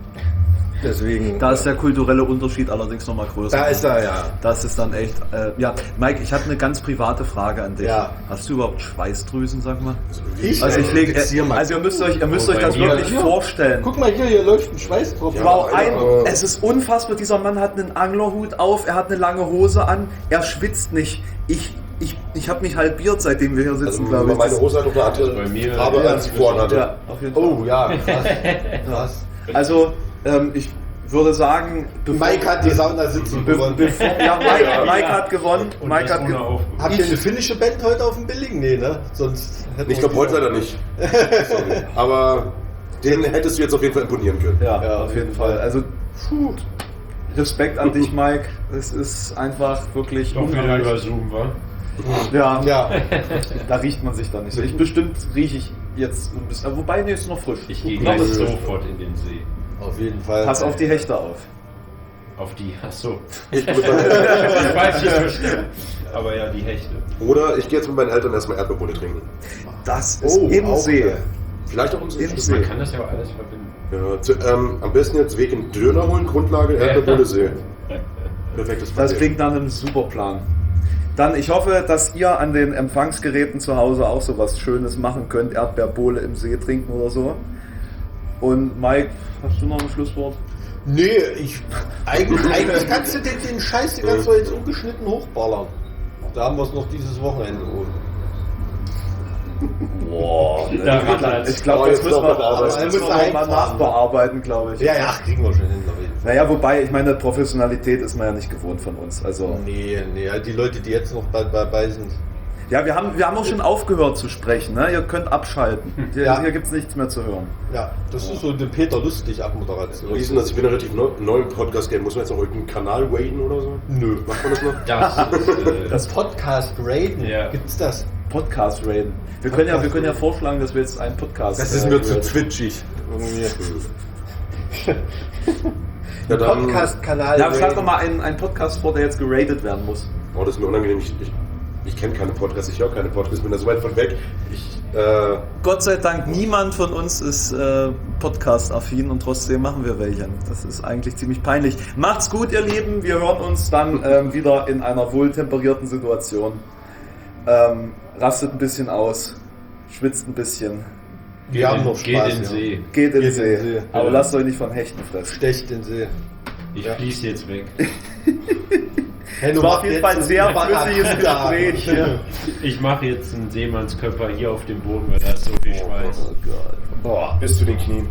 Speaker 2: Deswegen.
Speaker 6: Da ist der kulturelle Unterschied allerdings nochmal größer.
Speaker 2: Da ist er, ja.
Speaker 6: Das ist dann echt. Äh, ja, Mike, ich habe eine ganz private Frage an dich.
Speaker 2: Ja.
Speaker 6: Hast du überhaupt Schweißdrüsen, sag mal?
Speaker 2: Ich?
Speaker 6: Also ich lege,
Speaker 2: Jetzt hier mal.
Speaker 6: also ihr müsst euch, ihr müsst
Speaker 1: Oh,
Speaker 6: euch
Speaker 1: bei
Speaker 6: das
Speaker 1: mir-
Speaker 6: wirklich
Speaker 2: Ja.
Speaker 6: vorstellen.
Speaker 2: Guck mal hier, hier läuft ein Schweißtropfen.
Speaker 3: Ja.
Speaker 6: Wow, ein,
Speaker 3: Alter.
Speaker 6: es ist unfassbar. Dieser Mann hat einen Anglerhut auf, er hat eine lange Hose an, er schwitzt nicht. Ich, ich, ich habe mich halbiert, seitdem wir hier sitzen,
Speaker 3: Also
Speaker 6: glaube ich.
Speaker 3: meine Hose hat noch eine andere
Speaker 1: bei mir-
Speaker 3: Farbe,
Speaker 1: Ja,
Speaker 3: als sie vorhin hatte.
Speaker 6: Ja, auf jeden Fall.
Speaker 2: Oh ja, krass. krass.
Speaker 6: Also, ähm, ich würde sagen, bevor-
Speaker 2: Mike hat die Saunasitzung
Speaker 6: be
Speaker 2: gewonnen.
Speaker 6: bevor, ja, Mike, Mike hat gewonnen.
Speaker 1: Und
Speaker 6: Mike
Speaker 1: das
Speaker 6: hat
Speaker 1: ohne
Speaker 6: gewonnen.
Speaker 1: Aufguss.
Speaker 2: Habt ihr eine finnische Band heute auf dem Billing? Nee, ne? Sonst hätten
Speaker 3: Ich
Speaker 2: wir
Speaker 3: glaube heute
Speaker 2: die-
Speaker 3: leider nicht. Sorry. Aber den hättest du jetzt auf jeden Fall imponieren können.
Speaker 6: Ja,
Speaker 2: Ja,
Speaker 6: auf jeden Fall. Also, puh, Respekt an dich, Mike. Es ist einfach wirklich
Speaker 1: Doch wieder
Speaker 6: unerreicht.
Speaker 1: über Zoom, wa?
Speaker 6: Ja,
Speaker 2: Ja,
Speaker 6: da riecht man sich dann nicht so. Ich bestimmt rieche ich jetzt ein bisschen. Wobei, nee, ist noch frisch.
Speaker 1: Ich gehe
Speaker 6: Noch
Speaker 1: gleich
Speaker 6: ist frisch.
Speaker 1: sofort in den See.
Speaker 2: auf jeden Fall.
Speaker 6: Pass auf die Hechte auf.
Speaker 1: Auf die, achso.
Speaker 3: Ich gehe mit meinen-
Speaker 1: Ich weiß nicht so schnell. Aber ja, die Hechte.
Speaker 3: Oder ich gehe jetzt mit meinen Eltern erstmal Erdbeerbohle trinken.
Speaker 6: Das ist
Speaker 2: Oh,
Speaker 6: im
Speaker 2: auch
Speaker 6: See.
Speaker 2: geil.
Speaker 3: Vielleicht auch im See.
Speaker 6: Im See.
Speaker 1: Man kann das ja auch alles verbinden.
Speaker 3: Ja, zu, ähm, am besten jetzt Weg in Döner holen, Grundlage Erdbeerbohle See. Perfektes
Speaker 6: Das
Speaker 3: Paket.
Speaker 6: klingt nach einem super Plan. Dann, ich hoffe, dass ihr an den Empfangsgeräten zu Hause auch so was Schönes machen könnt. Erdbeerbohle im See trinken oder so. Und Mike, hast du noch ein Schlusswort?
Speaker 2: Nee, ich. Eigentlich, eigentlich kannst du den, den Scheiß die ganze Zeit jetzt ungeschnitten hochballern. Da haben wir es noch dieses Wochenende oben.
Speaker 6: Boah,
Speaker 1: Da rattert's.
Speaker 6: ich glaube,
Speaker 3: Oh,
Speaker 6: das
Speaker 3: jetzt
Speaker 6: müssen
Speaker 3: noch
Speaker 6: wir,
Speaker 3: mal bearbeiten.
Speaker 6: das
Speaker 2: Aber
Speaker 6: müssen
Speaker 2: muss
Speaker 6: wir noch mal
Speaker 2: einfahren.
Speaker 6: nachbearbeiten, glaube ich.
Speaker 2: Ja, ja, kriegen wir schon hin. Auf jeden Fall.
Speaker 6: Naja, wobei, ich meine, Professionalität ist man ja nicht gewohnt von uns. Also,
Speaker 2: Nee, nee, halt die Leute, die jetzt noch dabei sind.
Speaker 6: Ja, wir haben, wir haben auch schon aufgehört zu sprechen. Ne? Ihr könnt abschalten. Hier,
Speaker 2: Ja.
Speaker 6: hier gibt es nichts mehr zu hören.
Speaker 2: Ja, das ist so eine Peter Lustig-Abmoderation.
Speaker 3: Wie ist denn das? Ich bin relativ neu, neu im Podcast-Game. Muss man jetzt noch irgendeinen Kanal raten oder so?
Speaker 2: Nö.
Speaker 3: Macht man das noch?
Speaker 1: Das ist, äh,
Speaker 2: Das Podcast Raiden,
Speaker 1: Ja.
Speaker 2: gibt's das?
Speaker 6: Podcast raiden. Wir können ja, wir können ja
Speaker 2: Podcast
Speaker 6: vorschlagen, dass wir jetzt einen Podcast.
Speaker 2: Das ist
Speaker 6: äh,
Speaker 2: mir zu
Speaker 6: raiden.
Speaker 2: twitchig.
Speaker 3: Ja, dann,
Speaker 2: Podcast-Kanal.
Speaker 6: Ja, schlag
Speaker 2: raiden.
Speaker 6: doch mal einen, einen Podcast vor, der jetzt geratet werden muss.
Speaker 3: oh, das ist mir unangenehm. Ich, ich, ich kenne keine Podcasts, ich höre keine Podcasts, bin da so weit von weg. Ich, äh,
Speaker 4: Gott sei Dank, niemand von uns ist äh, Podcast-affin und trotzdem machen wir welche. Das ist eigentlich ziemlich peinlich.
Speaker 6: Macht's gut, ihr Lieben. Wir hören uns dann ähm, wieder in einer wohltemperierten Situation. Ähm, rastet ein bisschen aus, schwitzt ein bisschen,
Speaker 2: Wir haben noch
Speaker 1: geht
Speaker 2: Spaß.
Speaker 1: in den
Speaker 2: ja.
Speaker 1: See.
Speaker 6: geht in den
Speaker 2: Geht in
Speaker 6: See.
Speaker 2: den See.
Speaker 6: Aber
Speaker 1: Ja.
Speaker 6: lasst euch nicht von Hechten fressen.
Speaker 2: Stecht den See.
Speaker 1: Ich
Speaker 2: Ja.
Speaker 1: fließe jetzt weg.
Speaker 2: Hey,
Speaker 6: Es war auf jeden Fall ein sehr flüssiges Gespräch.
Speaker 1: Ich mache jetzt einen Seemannskörper hier auf dem Boden, weil da ist so viel Schweiß.
Speaker 6: Oh Gott.
Speaker 3: bis zu den Knien.